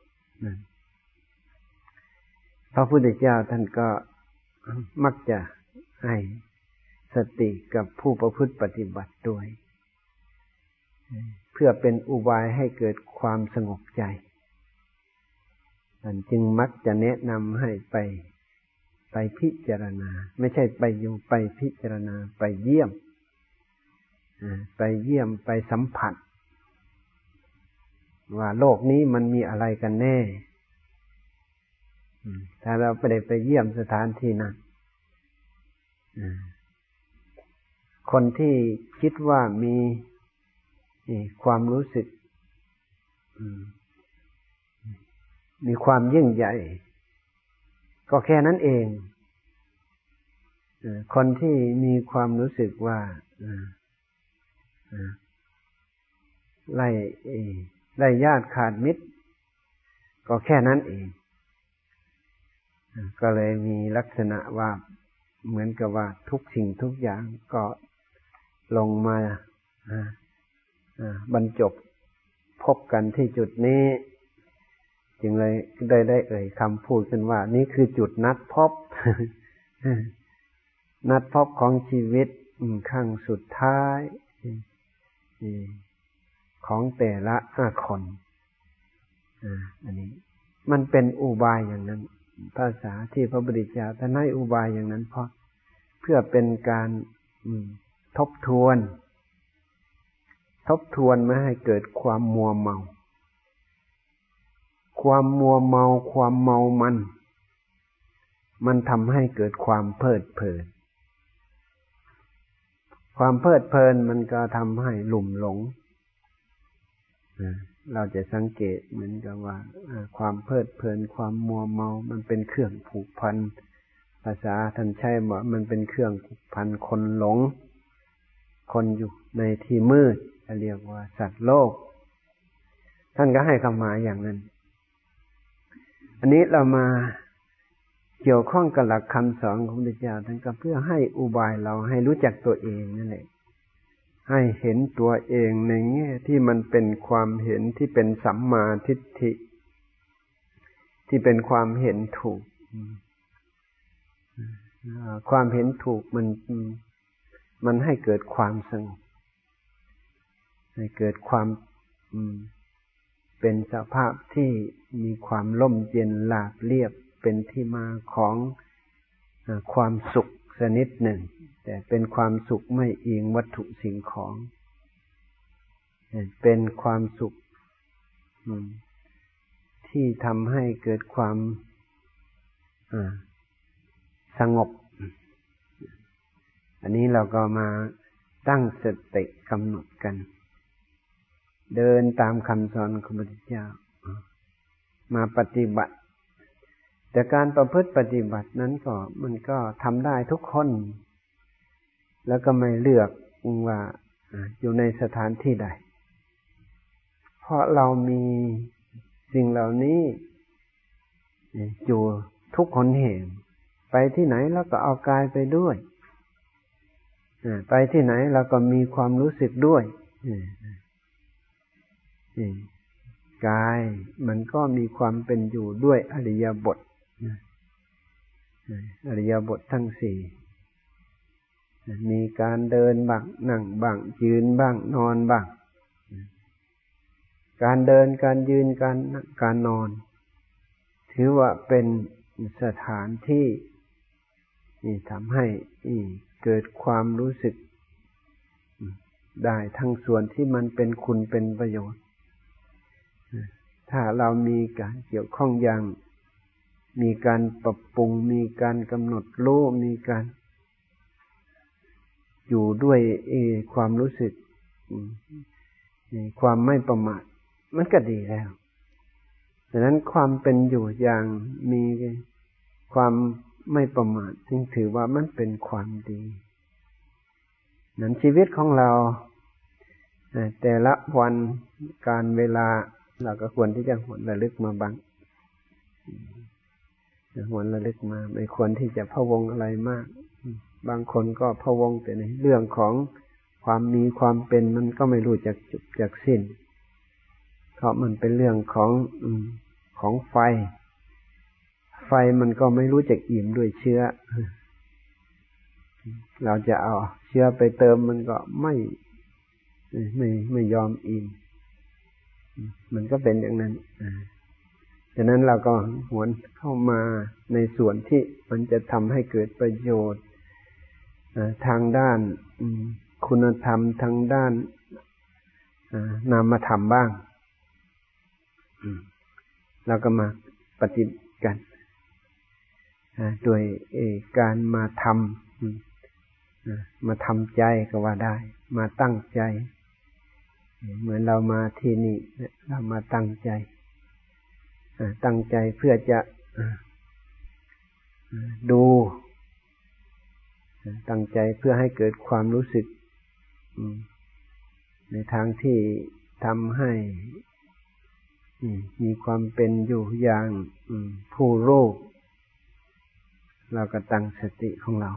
พระพุทธเจ้าท่านก็มักจะให้สติกับผู้ประพฤติปฏิบัติด้วยเพื่อเป็นอุบายให้เกิดความสงบใจท่านจึงมักจะแนะนำให้ไปพิจารณาไม่ใช่ไปอยู่ไปพิจารณาไปเยี่ยมไปสัมผัสว่าโลกนี้มันมีอะไรกันแน่ถ้าเราไม่ได้ไปเยี่ยมสถานที่นั้นคนที่คิดว่ามีความรู้สึกมีความยิ่งใหญ่ก็แค่นั้นเองคนที่มีความรู้สึกว่าไร้ญาติขาดมิตรก็แค่นั้นเองก็เลยมีลักษณะว่าเหมือนกับว่าทุกสิ่งทุกอย่างก็ลงมาบรรจบพบกันที่จุดนี้จึงเลยได้เอ่ยคำพูดขึ้นว่านี่คือจุดนัดพบ นัดพบของชีวิตครั้งสุดท้ายของแต่ละคนอันนี้มันเป็นอุบายอย่างนั้นภาษาที่พระพุทธเจ้าท่านให้อุบายอย่างนั้นเพราะเพื่อเป็นการทบทวนไม่ให้เกิดความมัวเมาความมัวเมาความเมามันทำให้เกิดความเพลิดเพลินความเพลิดเพลินมันก็ทำให้หลุ่มหลงเราจะสังเกตเหมือนกับว่าความเพลิดเพลินความมัวเมามันเป็นเครื่องผูกพันภาษาท่านใช้ว่ามันเป็นเครื่องผูกพันคนหลงคนอยู่ในที่มืดเรียกว่าสัตว์โลกท่านก็ให้คำหมายอย่างนั้นอันนี้เรามาเกี่ยวข้องกับหลักคำสอนของพระพุทธเจ้าท่านก็เพื่อให้อุบายเราให้รู้จักตัวเองนั่นแหละให้เห็นตัวเองในแง่ที่มันเป็นความเห็นที่เป็นสัมมาทิฏฐิที่เป็นความเห็นถูกความเห็นถูกมันให้เกิดความสงบให้เกิดความเป็นสภาพที่มีความร่มเย็นราบเรียบเป็นที่มาของความสุขชนิดหนึ่งแต่เป็นความสุขไม่อิงวัตถุสิ่งของเป็นความสุขที่ทำให้เกิดความสงบอันนี้เราก็มาตั้งสติกำหนดกันเดินตามคำสอนของพระพุทธเจ้ามาปฏิบัติแต่การประพฤติปฏิบัตินั้นมันก็ทำได้ทุกคนแล้วก็ไม่เลือกว่าอยู่ในสถานที่ใดเพราะเรามีสิ่งเหล่านี้อยู่ทุกคนเห็นไปที่ไหนแล้วก็เอากายไปด้วยไปที่ไหนเราก็มีความรู้สึกด้วยกายมันก็มีความเป็นอยู่ด้วยอริยบทอริยบททั้งสี่มีการเดินบ้างนั่งบ้างยืนบ้างนอนบ้างการเดินการยืนการนอนถือว่าเป็นสถานที่ทำให้เกิดความรู้สึกได้ทั้งส่วนที่มันเป็นคุณเป็นประโยชน์ถ้าเรามีการเกี่ยวข้องอย่างมีการปรับปรุงมีการกำหนดรู้มีการอยู่ด้วยความรู้สึกความไม่ประมาทมันก็ดีแล้วดังนั้นความเป็นอยู่อย่างมีความไม่ประมาทจึงถือว่ามันเป็นความดีนั้นชีวิตของเราแต่ละวันการเวลาเราก็ควรที่จะหวนระลึกมาบ้างหวนระลึกมาไม่ควรที่จะพะวงอะไรมากบางคนก็พะวงแต่ในเรื่องของความมีความเป็นมันก็ไม่รู้จักจบจักสิ้นเพราะมันเป็นเรื่องของไฟมันก็ไม่รู้จักอิ่มด้วยเชื้อเราจะเอาเชื้อไปเติมมันก็ไม่ยอมอิ่มมันก็เป็นอย่างนั้นฉะนั้นเราก็หวนเข้ามาในส่วนที่มันจะทำให้เกิดประโยชน์ทางด้านคุณธรรมทางด้านนามธรรมบ้างเราก็มาปฏิบัติกันโดยการมาทำใจก็ว่าได้มาตั้งใจเหมือนเรามาที่นี่เรามาตั้งใจเพื่อจะดูตั้งใจเพื่อให้เกิดความรู้สึกในทางที่ทำให้มีความเป็นอยู่อย่างผู้รู้เราก็ตั้งสติของเรา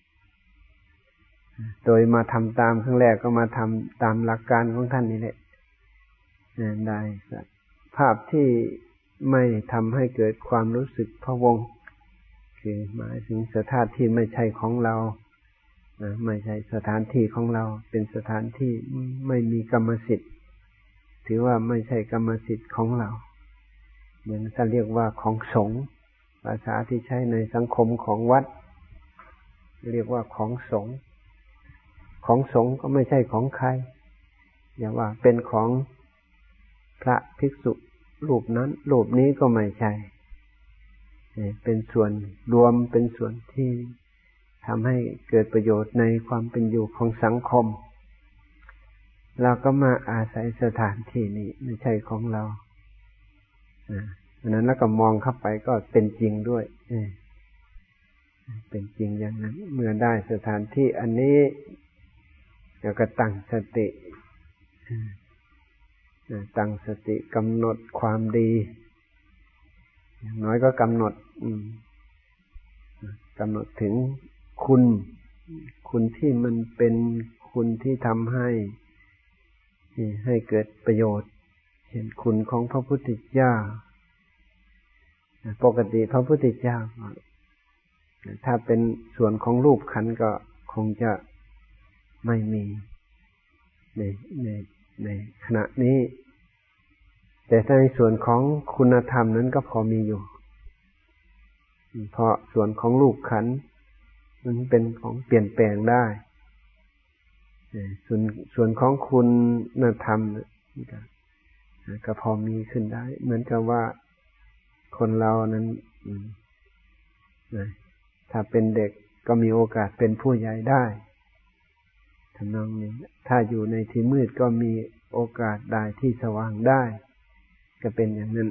โดยมาทำตามครั้งแรกก็มาทำตามหลักการของท่านนี่แหละได้ภาพที่ไม่ทำให้เกิดความรู้สึกพะวงคือหมายถึงสถานที่ไม่ใช่ของเราไม่ใช่สถานที่ของเราเป็นสถานที่ไม่มีกรรมสิทธิ์ถือว่าไม่ใช่กรรมสิทธิ์ของเราเหมือนท่านเรียกว่าของสงฆ์ภาษาที่ใช้ในสังคมของวัดเรียกว่าของสงฆ์ก็ไม่ใช่ของใครอย่าว่าเป็นของพระภิกษุรูปนั้นรูปนี้ก็ไม่ใช่เป็นส่วนรวมเป็นส่วนที่ทำให้เกิดประโยชน์ในความเป็นอยู่ของสังคมเราก็มาอาศัยสถานที่นี้ไม่ใช่ของเราดังนั้นแล้วก็มองเข้าไปก็เป็นจริงด้วยเป็นจริงอย่างนั้นเมื่อได้สถานที่อันนี้แล้วก็ตั้งสติกำหนดความดีอย่างน้อยก็กำหนดถึงคุณที่มันเป็นคุณที่ทำให้เกิดประโยชน์เช่นคุณของพระพุทธเจ้าปกติพระพุทธเจ้าถ้าเป็นส่วนของรูปขันธ์ก็คงจะไม่มีในขณะนี้แต่ในส่วนของคุณธรรมนั้นก็พอมีอยู่เพราะส่วนของรูปขันธ์มันเป็นของเปลี่ยนแปลงได้ส่วนของคุณธรรมก็พอมีขึ้นได้เหมือนกับว่าคนเรานั้นถ้าเป็นเด็กก็มีโอกาสเป็นผู้ใหญ่ได้ทำนองนี้ถ้าอยู่ในที่มืดก็มีโอกาสได้ที่สว่างได้ก็เป็นอย่างนั้น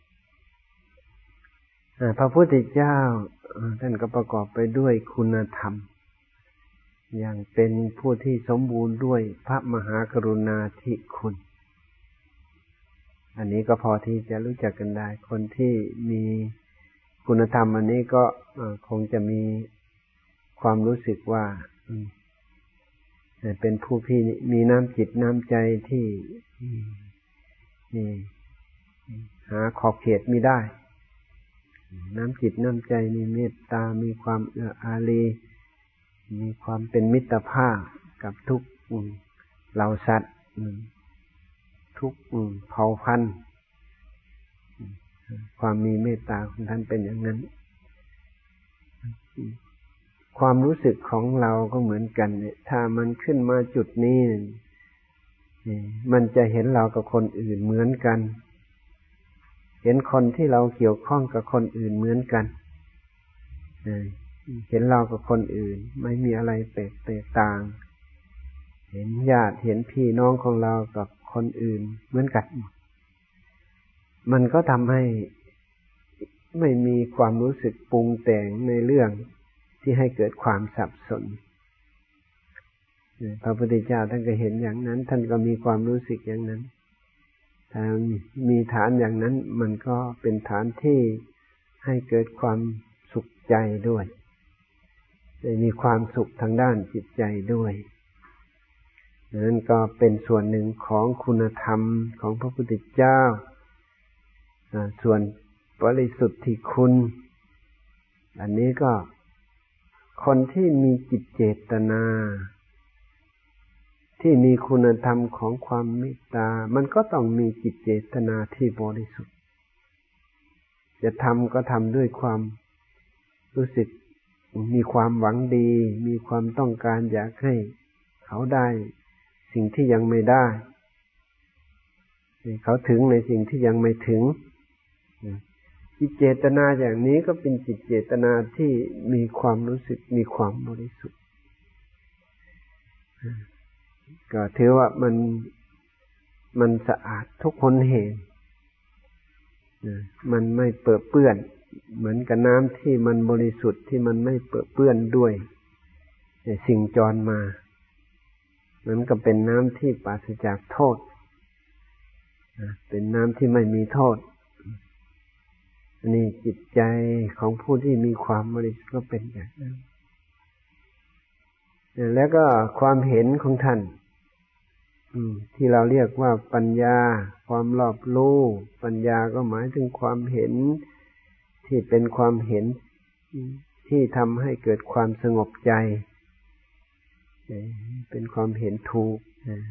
พระพุทธเจ้าท่านก็ประกอบไปด้วยคุณธรรมอย่างเป็นผู้ที่สมบูรณ์ด้วยพระมหากรุณาธิคุณอันนี้ก็พอที่จะรู้จักกันได้คนที่มีคุณธรรมอันนี้ก็คงจะมีความรู้สึกว่าเป็นผู้ที่มีน้ำจิตน้ำใจที่หาขอบเขตไม่ได้น้ำจิตน้ำใจมีเมตตามีความเอื้ออารีมีความเป็นมิตรภาพกับทุกเหล่าสัตว์ทุกเผ่าพันธุ์ความมีเมตตาของท่านเป็นอย่างนั้นความรู้สึกของเราก็เหมือนกันเนี่ยถ้ามันขึ้นมาจุดนี้มันจะเห็นเรากับคนอื่นเหมือนกันเห็นคนที่เราเกี่ยวข้องกับคนอื่นเหมือนกันเห็นเรากับคนอื่นไม่มีอะไรแปลกต่างเห็นญาติเห็นพี่น้องของเรากับคนอื่นเหมือนกันมันก็ทำให้ไม่มีความรู้สึกปรุงแต่งในเรื่องที่ให้เกิดความสับสนพระพุทธเจ้าท่านก็เห็นอย่างนั้นท่านก็มีความรู้สึกอย่างนั้นถ้ามีฐานอย่างนั้นมันก็เป็นฐานที่ให้เกิดความสุขใจด้วยมีความสุขทางด้านจิตใจด้วยนั้นก็เป็นส่วนหนึ่งของคุณธรรมของพระพุทธเจ้าส่วนบริสุทธิคุณอันนี้ก็คนที่มีจิตเจตนาที่มีคุณธรรมของความเมตตามันก็ต้องมีจิตเจตนาที่บริสุทธิ์จะทำก็ทำด้วยความรู้สึกมีความหวังดีมีความต้องการอยากให้เขาได้สิ่งที่ยังไม่ได้เขาถึงในสิ่งที่ยังไม่ถึงจิตเจตนาอย่างนี้ก็เป็นจิตเจตนาที่มีความรู้สึกมีความบริสุทธิ์ก็ถือว่ามันสะอาดทุกคนเห็นมันไม่เปื้อนเปื้อนเหมือนกับน้ำที่มันบริสุทธิ์ที่มันไม่เปื้อนเปื้อนด้วยสิ่งจรมานั้นก็เป็นน้ำที่ปราศจากโทษเป็นน้ำที่ไม่มีโทษนี่จิตใจของผู้ที่มีความบริสุทธิ์ก็เป็นอย่างนั้นแล้วก็ความเห็นของท่านที่เราเรียกว่าปัญญาความรอบรู้ปัญญาก็หมายถึงความเห็นที่เป็นความเห็นที่ทำให้เกิดความสงบใจเป็นความเห็นถูก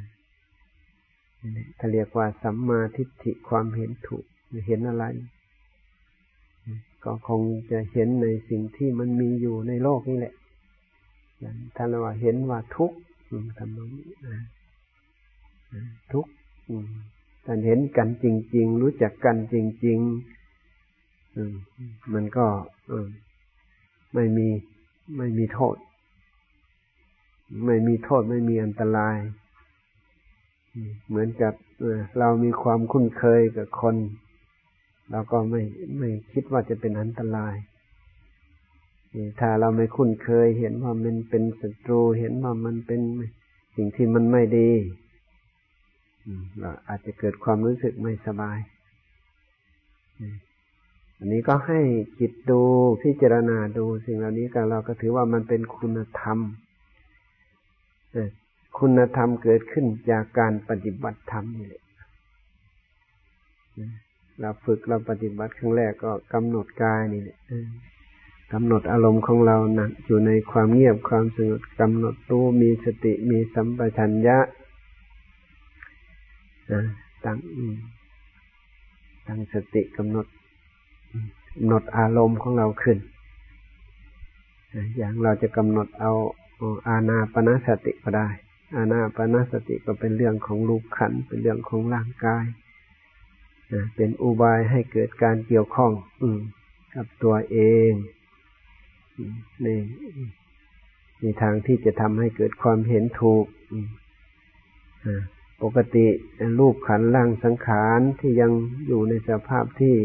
ถ้าเรียกว่าสัมมาทิฏฐิความเห็นถูกเห็นอะไรก็คงจะเห็นในสิ่งที่มันมีอยู่ในโลกนี่แหละท่านว่าเห็นว่าทุกข์ทำตรงนี้ทุกข์ท่านเห็นกันจริงๆรู้จักกันจริงๆมันก็ไม่มีโทษไม่มีโทษไม่มีอันตรายเหมือนกับเรามีความคุ้นเคยกับคนเราก็ไม่คิดว่าจะเป็นอันตรายถ้าเราไม่คุ้นเคยเห็นว่ามันเป็นศัตรูเห็นว่ามันเป็นสิ่งที่มันไม่ดีเราอาจจะเกิดความรู้สึกไม่สบายอันนี้ก็ให้คิดดูพิจารณาดูสิ่งเหล่านี้กันเราก็ถือว่ามันเป็นคุณธรรมคุณธรรมเกิดขึ้นจากการปฏิบัติธรรมนี่แหละเราฝึกเราปฏิบัติครั้งแรกก็กำหนดกายนี่แหละกำหนดอารมณ์ของเรานะอยู่ในความเงียบความสงบกำหนดรู้มีสติมีสัมปชัญญะตั้งสติกำหนดอารมณ์ของเราขึ้นอย่างเราจะกำหนดเอาอานาปานสติก็ได้อานาปานสติก็เป็นเรื่องของรูปขันธ์เป็นเรื่องของร่างกายเป็นอุบายให้เกิดการเกี่ยวข้องกับตัวเองในทางที่จะทำให้เกิดความเห็นถูกปกติรูปขันธ์ร่างสังขารที่ยังอยู่ในสภาพ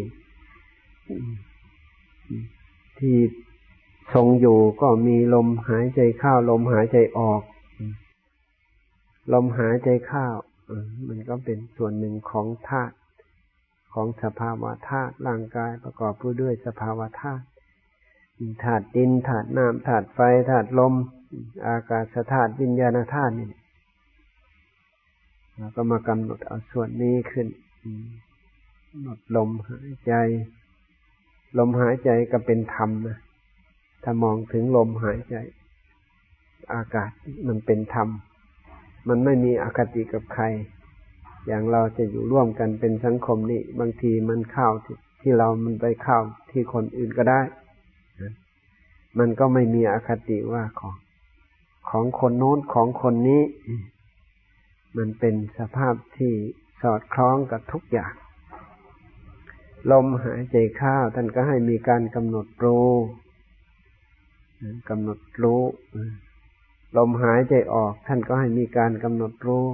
ที่ทรงอยู่ก็มีลมหายใจเข้าลมหายใจออกลมหายใจเข้ามันก็เป็นส่วนหนึ่งของธาตุของสภาวะธาตุร่างกายประกอบด้วยสภาวะธาตุธาตุดินธาตุน้ำธาตุไฟธาตุลมอากาศธาตุวิญญาณธาตุนี่เราก็มากำหนดเอาส่วนนี้ขึ้นกำหนดลมหายใจลมหายใจก็เป็นธรรมนะถ้ามองถึงลมหายใจอากาศมันเป็นธรรมมันไม่มีอคติกับใครอย่างเราจะอยู่ร่วมกันเป็นสังคมนี่บางทีมันเข้าที่เรามันไปเข้าที่คนอื่นก็ได้มันก็ไม่มีอคติว่าของคนโน้นของคนนี้มันเป็นสภาพที่สอดคล้องกับทุกอย่างลมหายใจเข้าท่านก็ให้มีการกำหนดรู้ลมหายใจออกท่านก็ให้มีการกำหนดรู้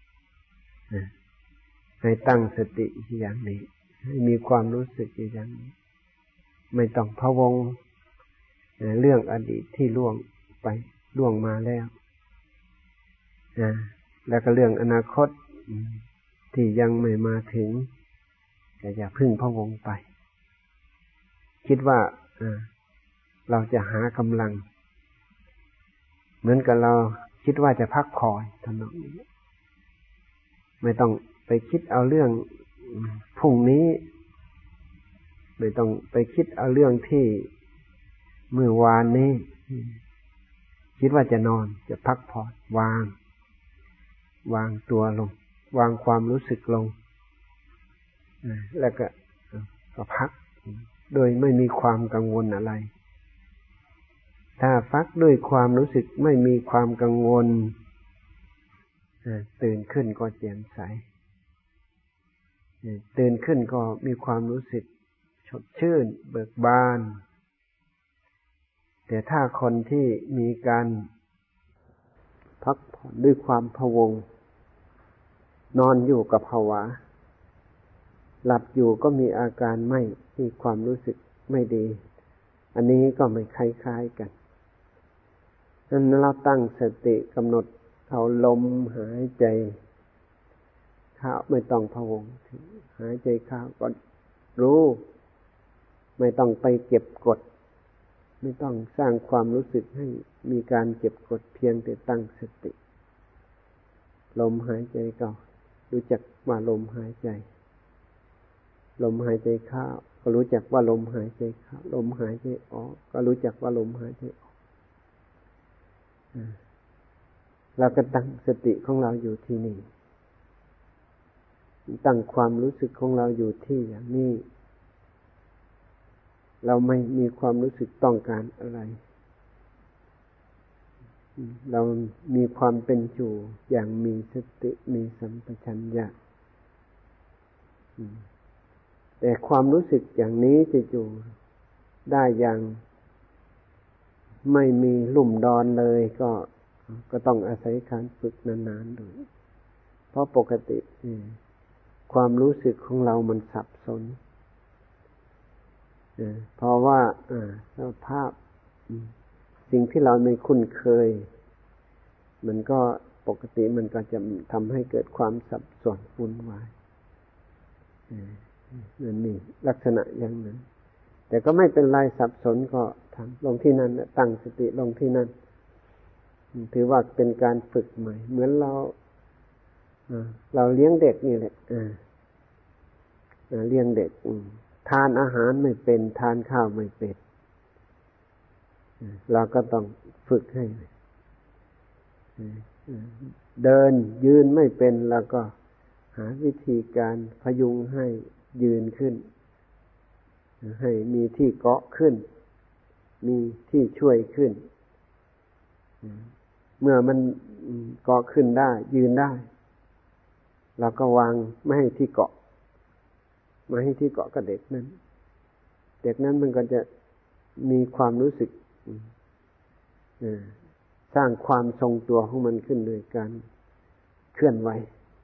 ให้ตั้งสติอย่างนี้ให้มีความรู้สึกอย่างนี้ไม่ต้องพะวงเรื่องอดีตที่ล่วงไปล่วงมาแล้วแล้วก็เรื่องอนาคตที่ยังไม่มาถึงก็อย่าพึ่งพะวงไปคิดว่าเราจะหากำลังเหมือนกับเราคิดว่าจะพักผ่อนทำนองนี้ไม่ต้องไปคิดเอาเรื่องพรุ่งนี้ไม่ต้องไปคิดเอาเรื่องที่เมื่อวานนี้คิดว่าจะนอนจะพักผ่อนวางตัวลงวางความรู้สึกลงแล้วก็พักโดยไม่มีความกังวลอะไรถ้าพักด้วยความรู้สึกไม่มีความกังวลตื่นขึ้นก็แจ่มใสตื่นขึ้นก็มีความรู้สึกสดชื่นเบิกบานแต่ถ้าคนที่มีการพักผ่อนด้วยความพะวงนอนอยู่กับภาวะหลับอยู่ก็มีอาการไม่มีความรู้สึกไม่ดีอันนี้ก็ไม่คล้ายๆกันนั้นเราตั้งสติกำหนดเอาลมหายใจเข้าไม่ต้องพะวงหายใจเข้าก็รู้ไม่ต้องไปเก็บกดไม่ต้องสร้างความรู้สึกให้มีการเก็บกดเพียงแต่ตั้งสติลมหายใจเข้ารู้จักว่าลมหายใจลมหายใจเข้าก็รู้จักว่าลมหายใจเข้าลมหายใจออกก็รู้จักว่าลมหายใจออกเราก็ตั้งสติของเราอยู่ที่นี่ตั้งความรู้สึกของเราอยู่ที่อย่างนี้เราไม่มีความรู้สึกต้องการอะไรเรามีความเป็นอยู่อย่างมีสติมีสัมปชัญญะแต่ความรู้สึกอย่างนี้จะอยู่ได้อย่างไม่มีลุ่มดอนเลยก็ต้องอาศัยการฝึกนานๆดูเพราะปกติความรู้สึกของเรามันสับสนเพราะว่าสภาพสิ่งที่เราไม่คุ้นเคยมันก็ปกติมันก็จะทำให้เกิดความสับสนวุ่นวายนั่นนี่ลักษณะอย่างนั้นแต่ก็ไม่เป็นไรสับสนก็ทำลงที่นั่นตั้งสติลงที่นั่นถือว่าเป็นการฝึกใหม่เหมือนเราเลี้ยงเด็กนี่แหละเลี้ยงเด็กทานอาหารไม่เป็นทานข้าวไม่เป็นเราก็ต้องฝึกให้เดินยืนไม่เป็นแล้วก็หาวิธีการพยุงให้ยืนขึ้นให้มีที่เกาะขึ้นมีที่ช่วยขึ้นเมื่อมันเกาะขึ้นได้ยืนได้เราก็วางไม่ให้ที่เกาะมาให้ที่เกาะกับเด็กนั้นมันก็จะมีความรู้สึกสร้างความทรงตัวของมันขึ้นโดยการเคลื่อนไหว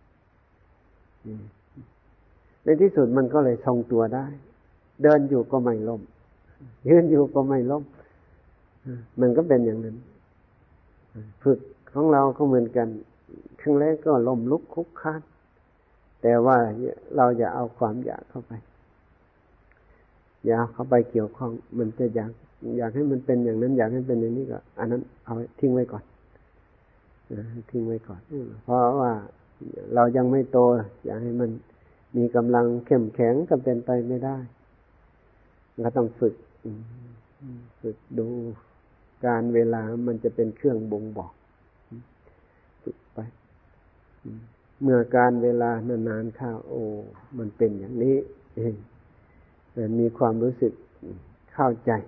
ในที่สุดมันก็เลยทรงตัวได้เดินอยู่ก็ไม่ล้มยืนอยู่ก็ไม่ล้มมันก็เป็นอย่างนั้นฝึกของเราก็เหมือนกันครั้งแรกก็ล้มลุกคลุกคลานแต่ว่าเราอย่าเอาความอยากเข้าไปอย่าเข้าไปเกี่ยวข้องมันจะอยากให้มันเป็นอย่างนั้นอยากให้เป็นอย่างนี้ก็อันนั้นเอาทิ้งไว้ก่อนทิ้งไว้ก่อนเพราะว่าเรายังไม่โตอยากให้มันมีกำลังเข้มแข็งก็เป็นไปไม่ได้ก็ต้องฝึกดูการเวลามันจะเป็นเครื่องบ่งบอกฝึกไปเมื่อการเวลานานๆเข้ามันเป็นอย่างนี้มีความรู้สึกเข้าใจ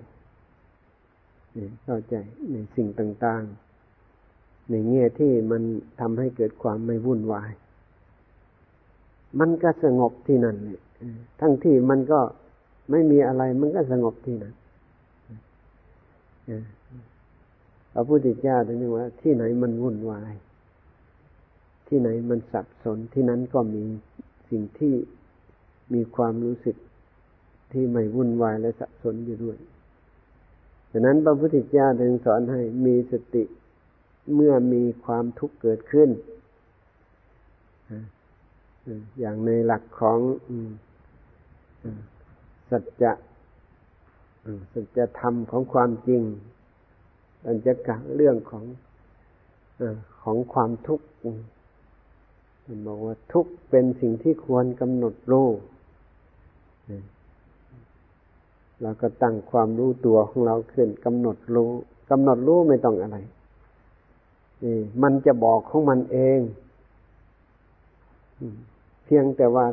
ในสิ่งต่างๆในแง่ที่มันทำให้เกิดความไม่วุ่นวายมันก็สงบที่นั่นเลยทั้งที่มันก็ไม่มีอะไรมันก็สงบที่นั่นพระพุทธเจ้าท่านบอกว่าที่ไหนมันวุ่นวายที่ไหนมันสับสนที่นั้นก็มีสิ่งที่มีความรู้สึกที่ไม่วุ่นวายและสับสนอยู่ด้วยฉะนั้นพระพุทธเจ้าจึงสอนให้มีสติเมื่อมีความทุกข์เกิดขึ้นอย่างในหลักของสัจธรรมของความจริงมันจะกล่าวเรื่องของความทุกข์มันบอกว่าทุกข์เป็นสิ่งที่ควรกำหนดรู้เราก็ตั้งความรู้ตัวของเราขึ้นกำหนดรู้ไม่ต้องอะไรมันจะบอกของมันเองเพียงแต่ว่า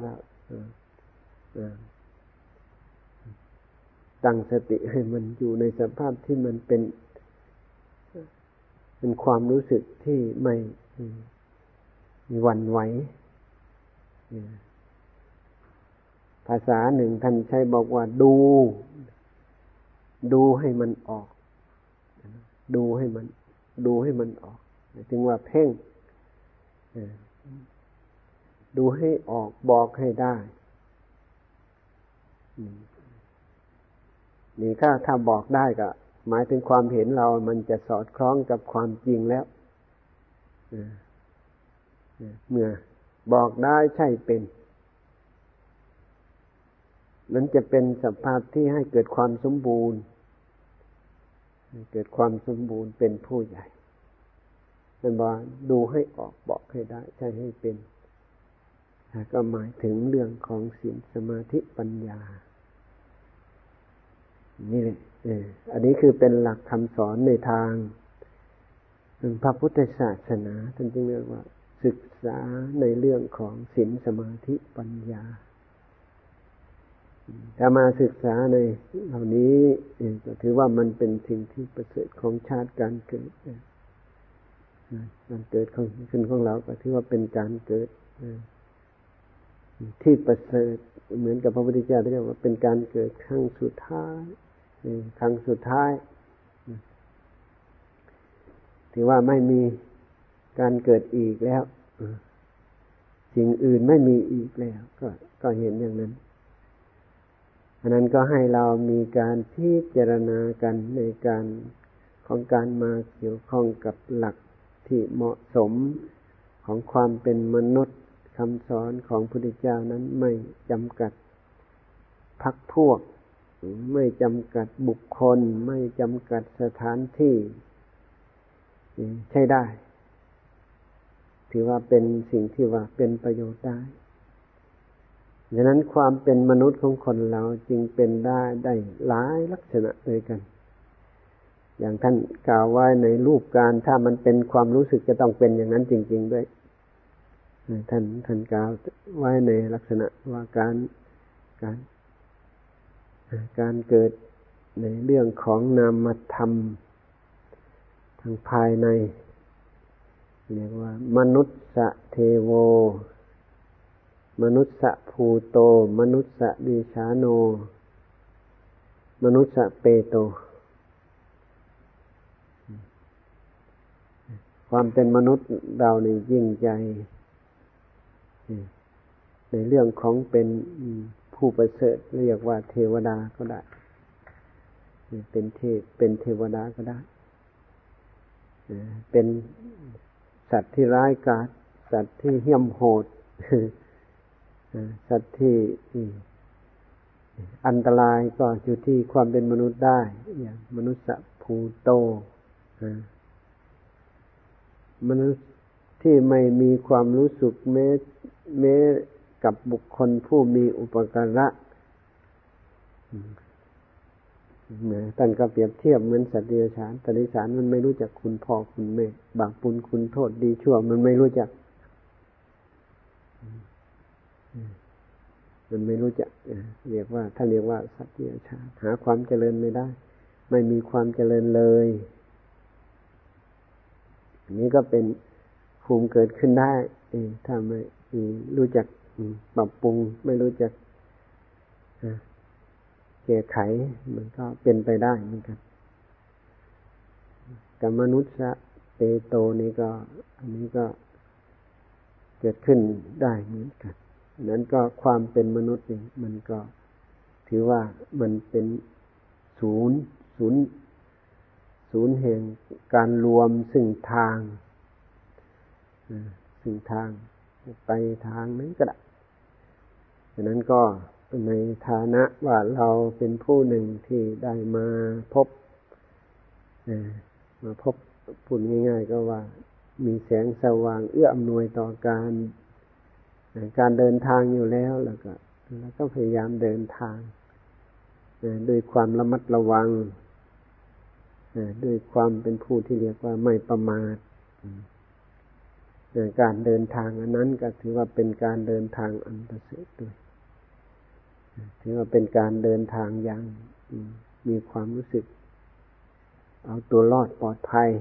ตั้งสติให้มันอยู่ในสภาพที่มันเป็นความรู้สึกที่ไม่มีหวั่นไหวภาษาหนึ่งท่านใช้บอกว่าดูให้มันออกดูให้มันออกถึงว่าเพ่งดูให้ออกบอกให้ได้นี่ถ้าบอกได้ก็หมายถึงความเห็นเรามันจะสอดคล้องกับความจริงแล้วเมื่อบอกได้ใช่เป็นนั้นจะเป็นสภาพที่ให้เกิดความสมบูรณ์เป็นผู้ใหญ่เป็นว่าดูให้ออกบอกให้ได้ใช่ให้เป็นก็หมายถึงเรื่องของศีลสมาธิปัญญานี่แหละอันนี้คือเป็นหลักคำสอนในทางพระพุทธศาสนาท่านจึงเรียกว่าศึกษาในเรื่องของศีลสมาธิปัญญาถ้ามาศึกษาในเหล่านี้ก็ถือว่ามันเป็นสิ่งที่ประเสริฐของชาติการเกิดขึ้นของเราก็ถือว่าเป็นการเกิดที่ประเสริฐเหมือนกับพระพุทธเจ้าที่เรียกว่าเป็นการเกิดครั้งสุดท้ายถือว่าไม่มีการเกิดอีกแล้วสิ่งอื่นไม่มีอีกแล้วก็เห็นอย่างนั้นอันนั้นก็ให้เรามีการพิจารณากันในการของการมาเกี่ยวข้องกับหลักที่เหมาะสมของความเป็นมนุษย์คำสอนของพระพุทธเจ้านั้นไม่จำกัดพรรคพวกไม่จำกัดบุคคลไม่จำกัดสถานที่ใช้ได้ถือว่าเป็นสิ่งที่ว่าเป็นประโยชน์ได้ดังนั้นความเป็นมนุษย์ของคนเราจึงเป็นได้หลายลักษณะด้วยกันอย่างท่านกล่าวไว้ในรูปการถ้ามันเป็นความรู้สึกจะต้องเป็นอย่างนั้นจริงๆด้วยท่านกล่าวไว้ในลักษณะว่าการเกิดในเรื่องของนามธรรมทางภายในเรียกว่ามนุษย์เทโวมนุษย์ภูโตมนุษย์ดิชาโนมนุษย์เปโตความเป็นมนุษย์เรานี่ยิ่งใหญ่ในเรื่องของเป็นผู้ประเสริฐเรียกว่าเทวดาก็ได้เป็นเทวดาก็ได้เป็นสัตว์ที่ร้ายกาจสัตว์ที่เหี้ยมโหดสัตว์ที่อันตรายก็อยู่ที่ความเป็นมนุษย์ได้อย่างมนุษย์ภูโตมนุษย์ที่ไม่มีความรู้สึกแม้กับบุคคลผู้มีอุปการะท่านก็เปรียบเทียบเหมือนสัตว์เดรัจฉานสัตว์เดรัจฉานมันไม่รู้จักคุณพ่อคุณแม่บาปบุญคุณโทษดีชั่วมันไม่รู้จักเรียกว่าท่านเรียกว่าสัตว์เดรัจฉานหาความเจริญไม่ได้ไม่มีความเจริญเลยอันนี้ก็เป็นภูมิเกิดขึ้นได้ถ้าไม่รู้จักปรับปรุงไม่รู้จักแก้ไขมันก็เป็นไปได้เหมือนกันกับมนุษย์เตโตนี่ก็อันนี้ก็เกิดขึ้นได้เหมือนกันนั้นก็ความเป็นมนุษย์นี่มันก็ถือว่ามันเป็นศูนย์แห่งการรวมซึ่งทางไปทางนั้นก็ได้ฉะนั้นก็ในฐานะว่าเราเป็นผู้หนึ่งที่ได้มาพบพูดง่ายๆก็ว่ามีแสงสว่างเอื้ออำนวยต่อการเดินทางอยู่แล้วแล้วก็พยายามเดินทางด้วยความระมัดระวังด้วยความเป็นผู้ที่เรียกว่าไม่ประมาทการเดินทางอันนั้นก็ถือว่าเป็นการเดินทางอันประเสริฐด้วยถือว่าเป็นการเดินทางอย่างมีความรู้สึกเอาตัวรอดปลอดภัย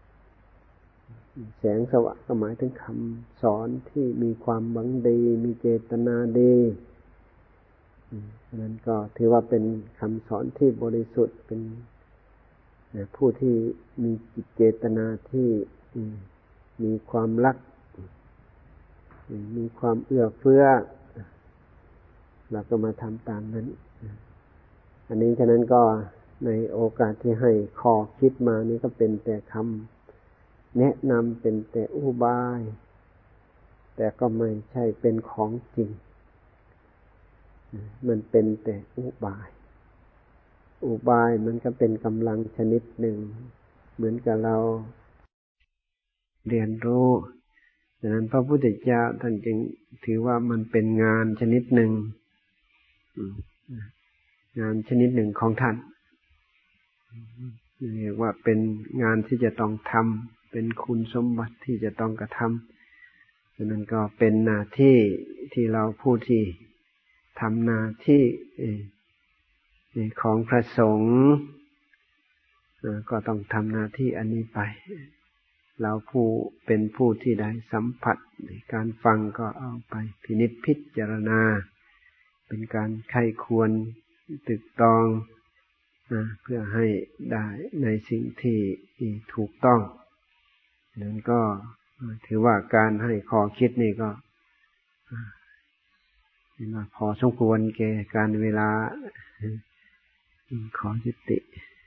แสงสว่างก็หมายถึงคำสอนที่มีความหวังดีมีเจตนาดีนั้นก็ถือว่าเป็นคำสอนที่บริสุทธิ์เป็นผู้ที่มีจิตเจตนาที่มีความรักมีความเอื้อเฟื้อเราก็มาทำตามนั้นอันนี้ฉะนั้นก็ในโอกาสที่ให้ข้อคิดมานี่ก็เป็นแต่คำแนะนำเป็นแต่อุบายแต่ก็ไม่ใช่เป็นของจริงมันเป็นแต่อุบายมันก็เป็นกำลังชนิดหนึ่งเหมือนกับเราเรียนรู้ดังนั้นพระพุทธเจ้าท่านจึงถือว่ามันเป็นงานชนิดหนึ่งงานชนิดหนึ่งของท่านเรียกว่าเป็นงานที่จะต้องทำเป็นคุณสมบัติที่จะต้องกระทำดังนั้นก็เป็นหน้าที่ที่เราผู้ที่ทำหน้าที่ของพระสงฆ์ก็ต้องทำหน้าที่อันนี้ไปเราผู้เป็นผู้ที่ได้สัมผัสในการฟังก็เอาไปพินิจพิจารณาเป็นการไข้ควรตึกตองเพื่อให้ได้ในสิ่งที่ถูกต้องนั้นก็ถือว่าการให้ข้อคิดนี่ก็พอสมควรแก่การเวลาขอยุติ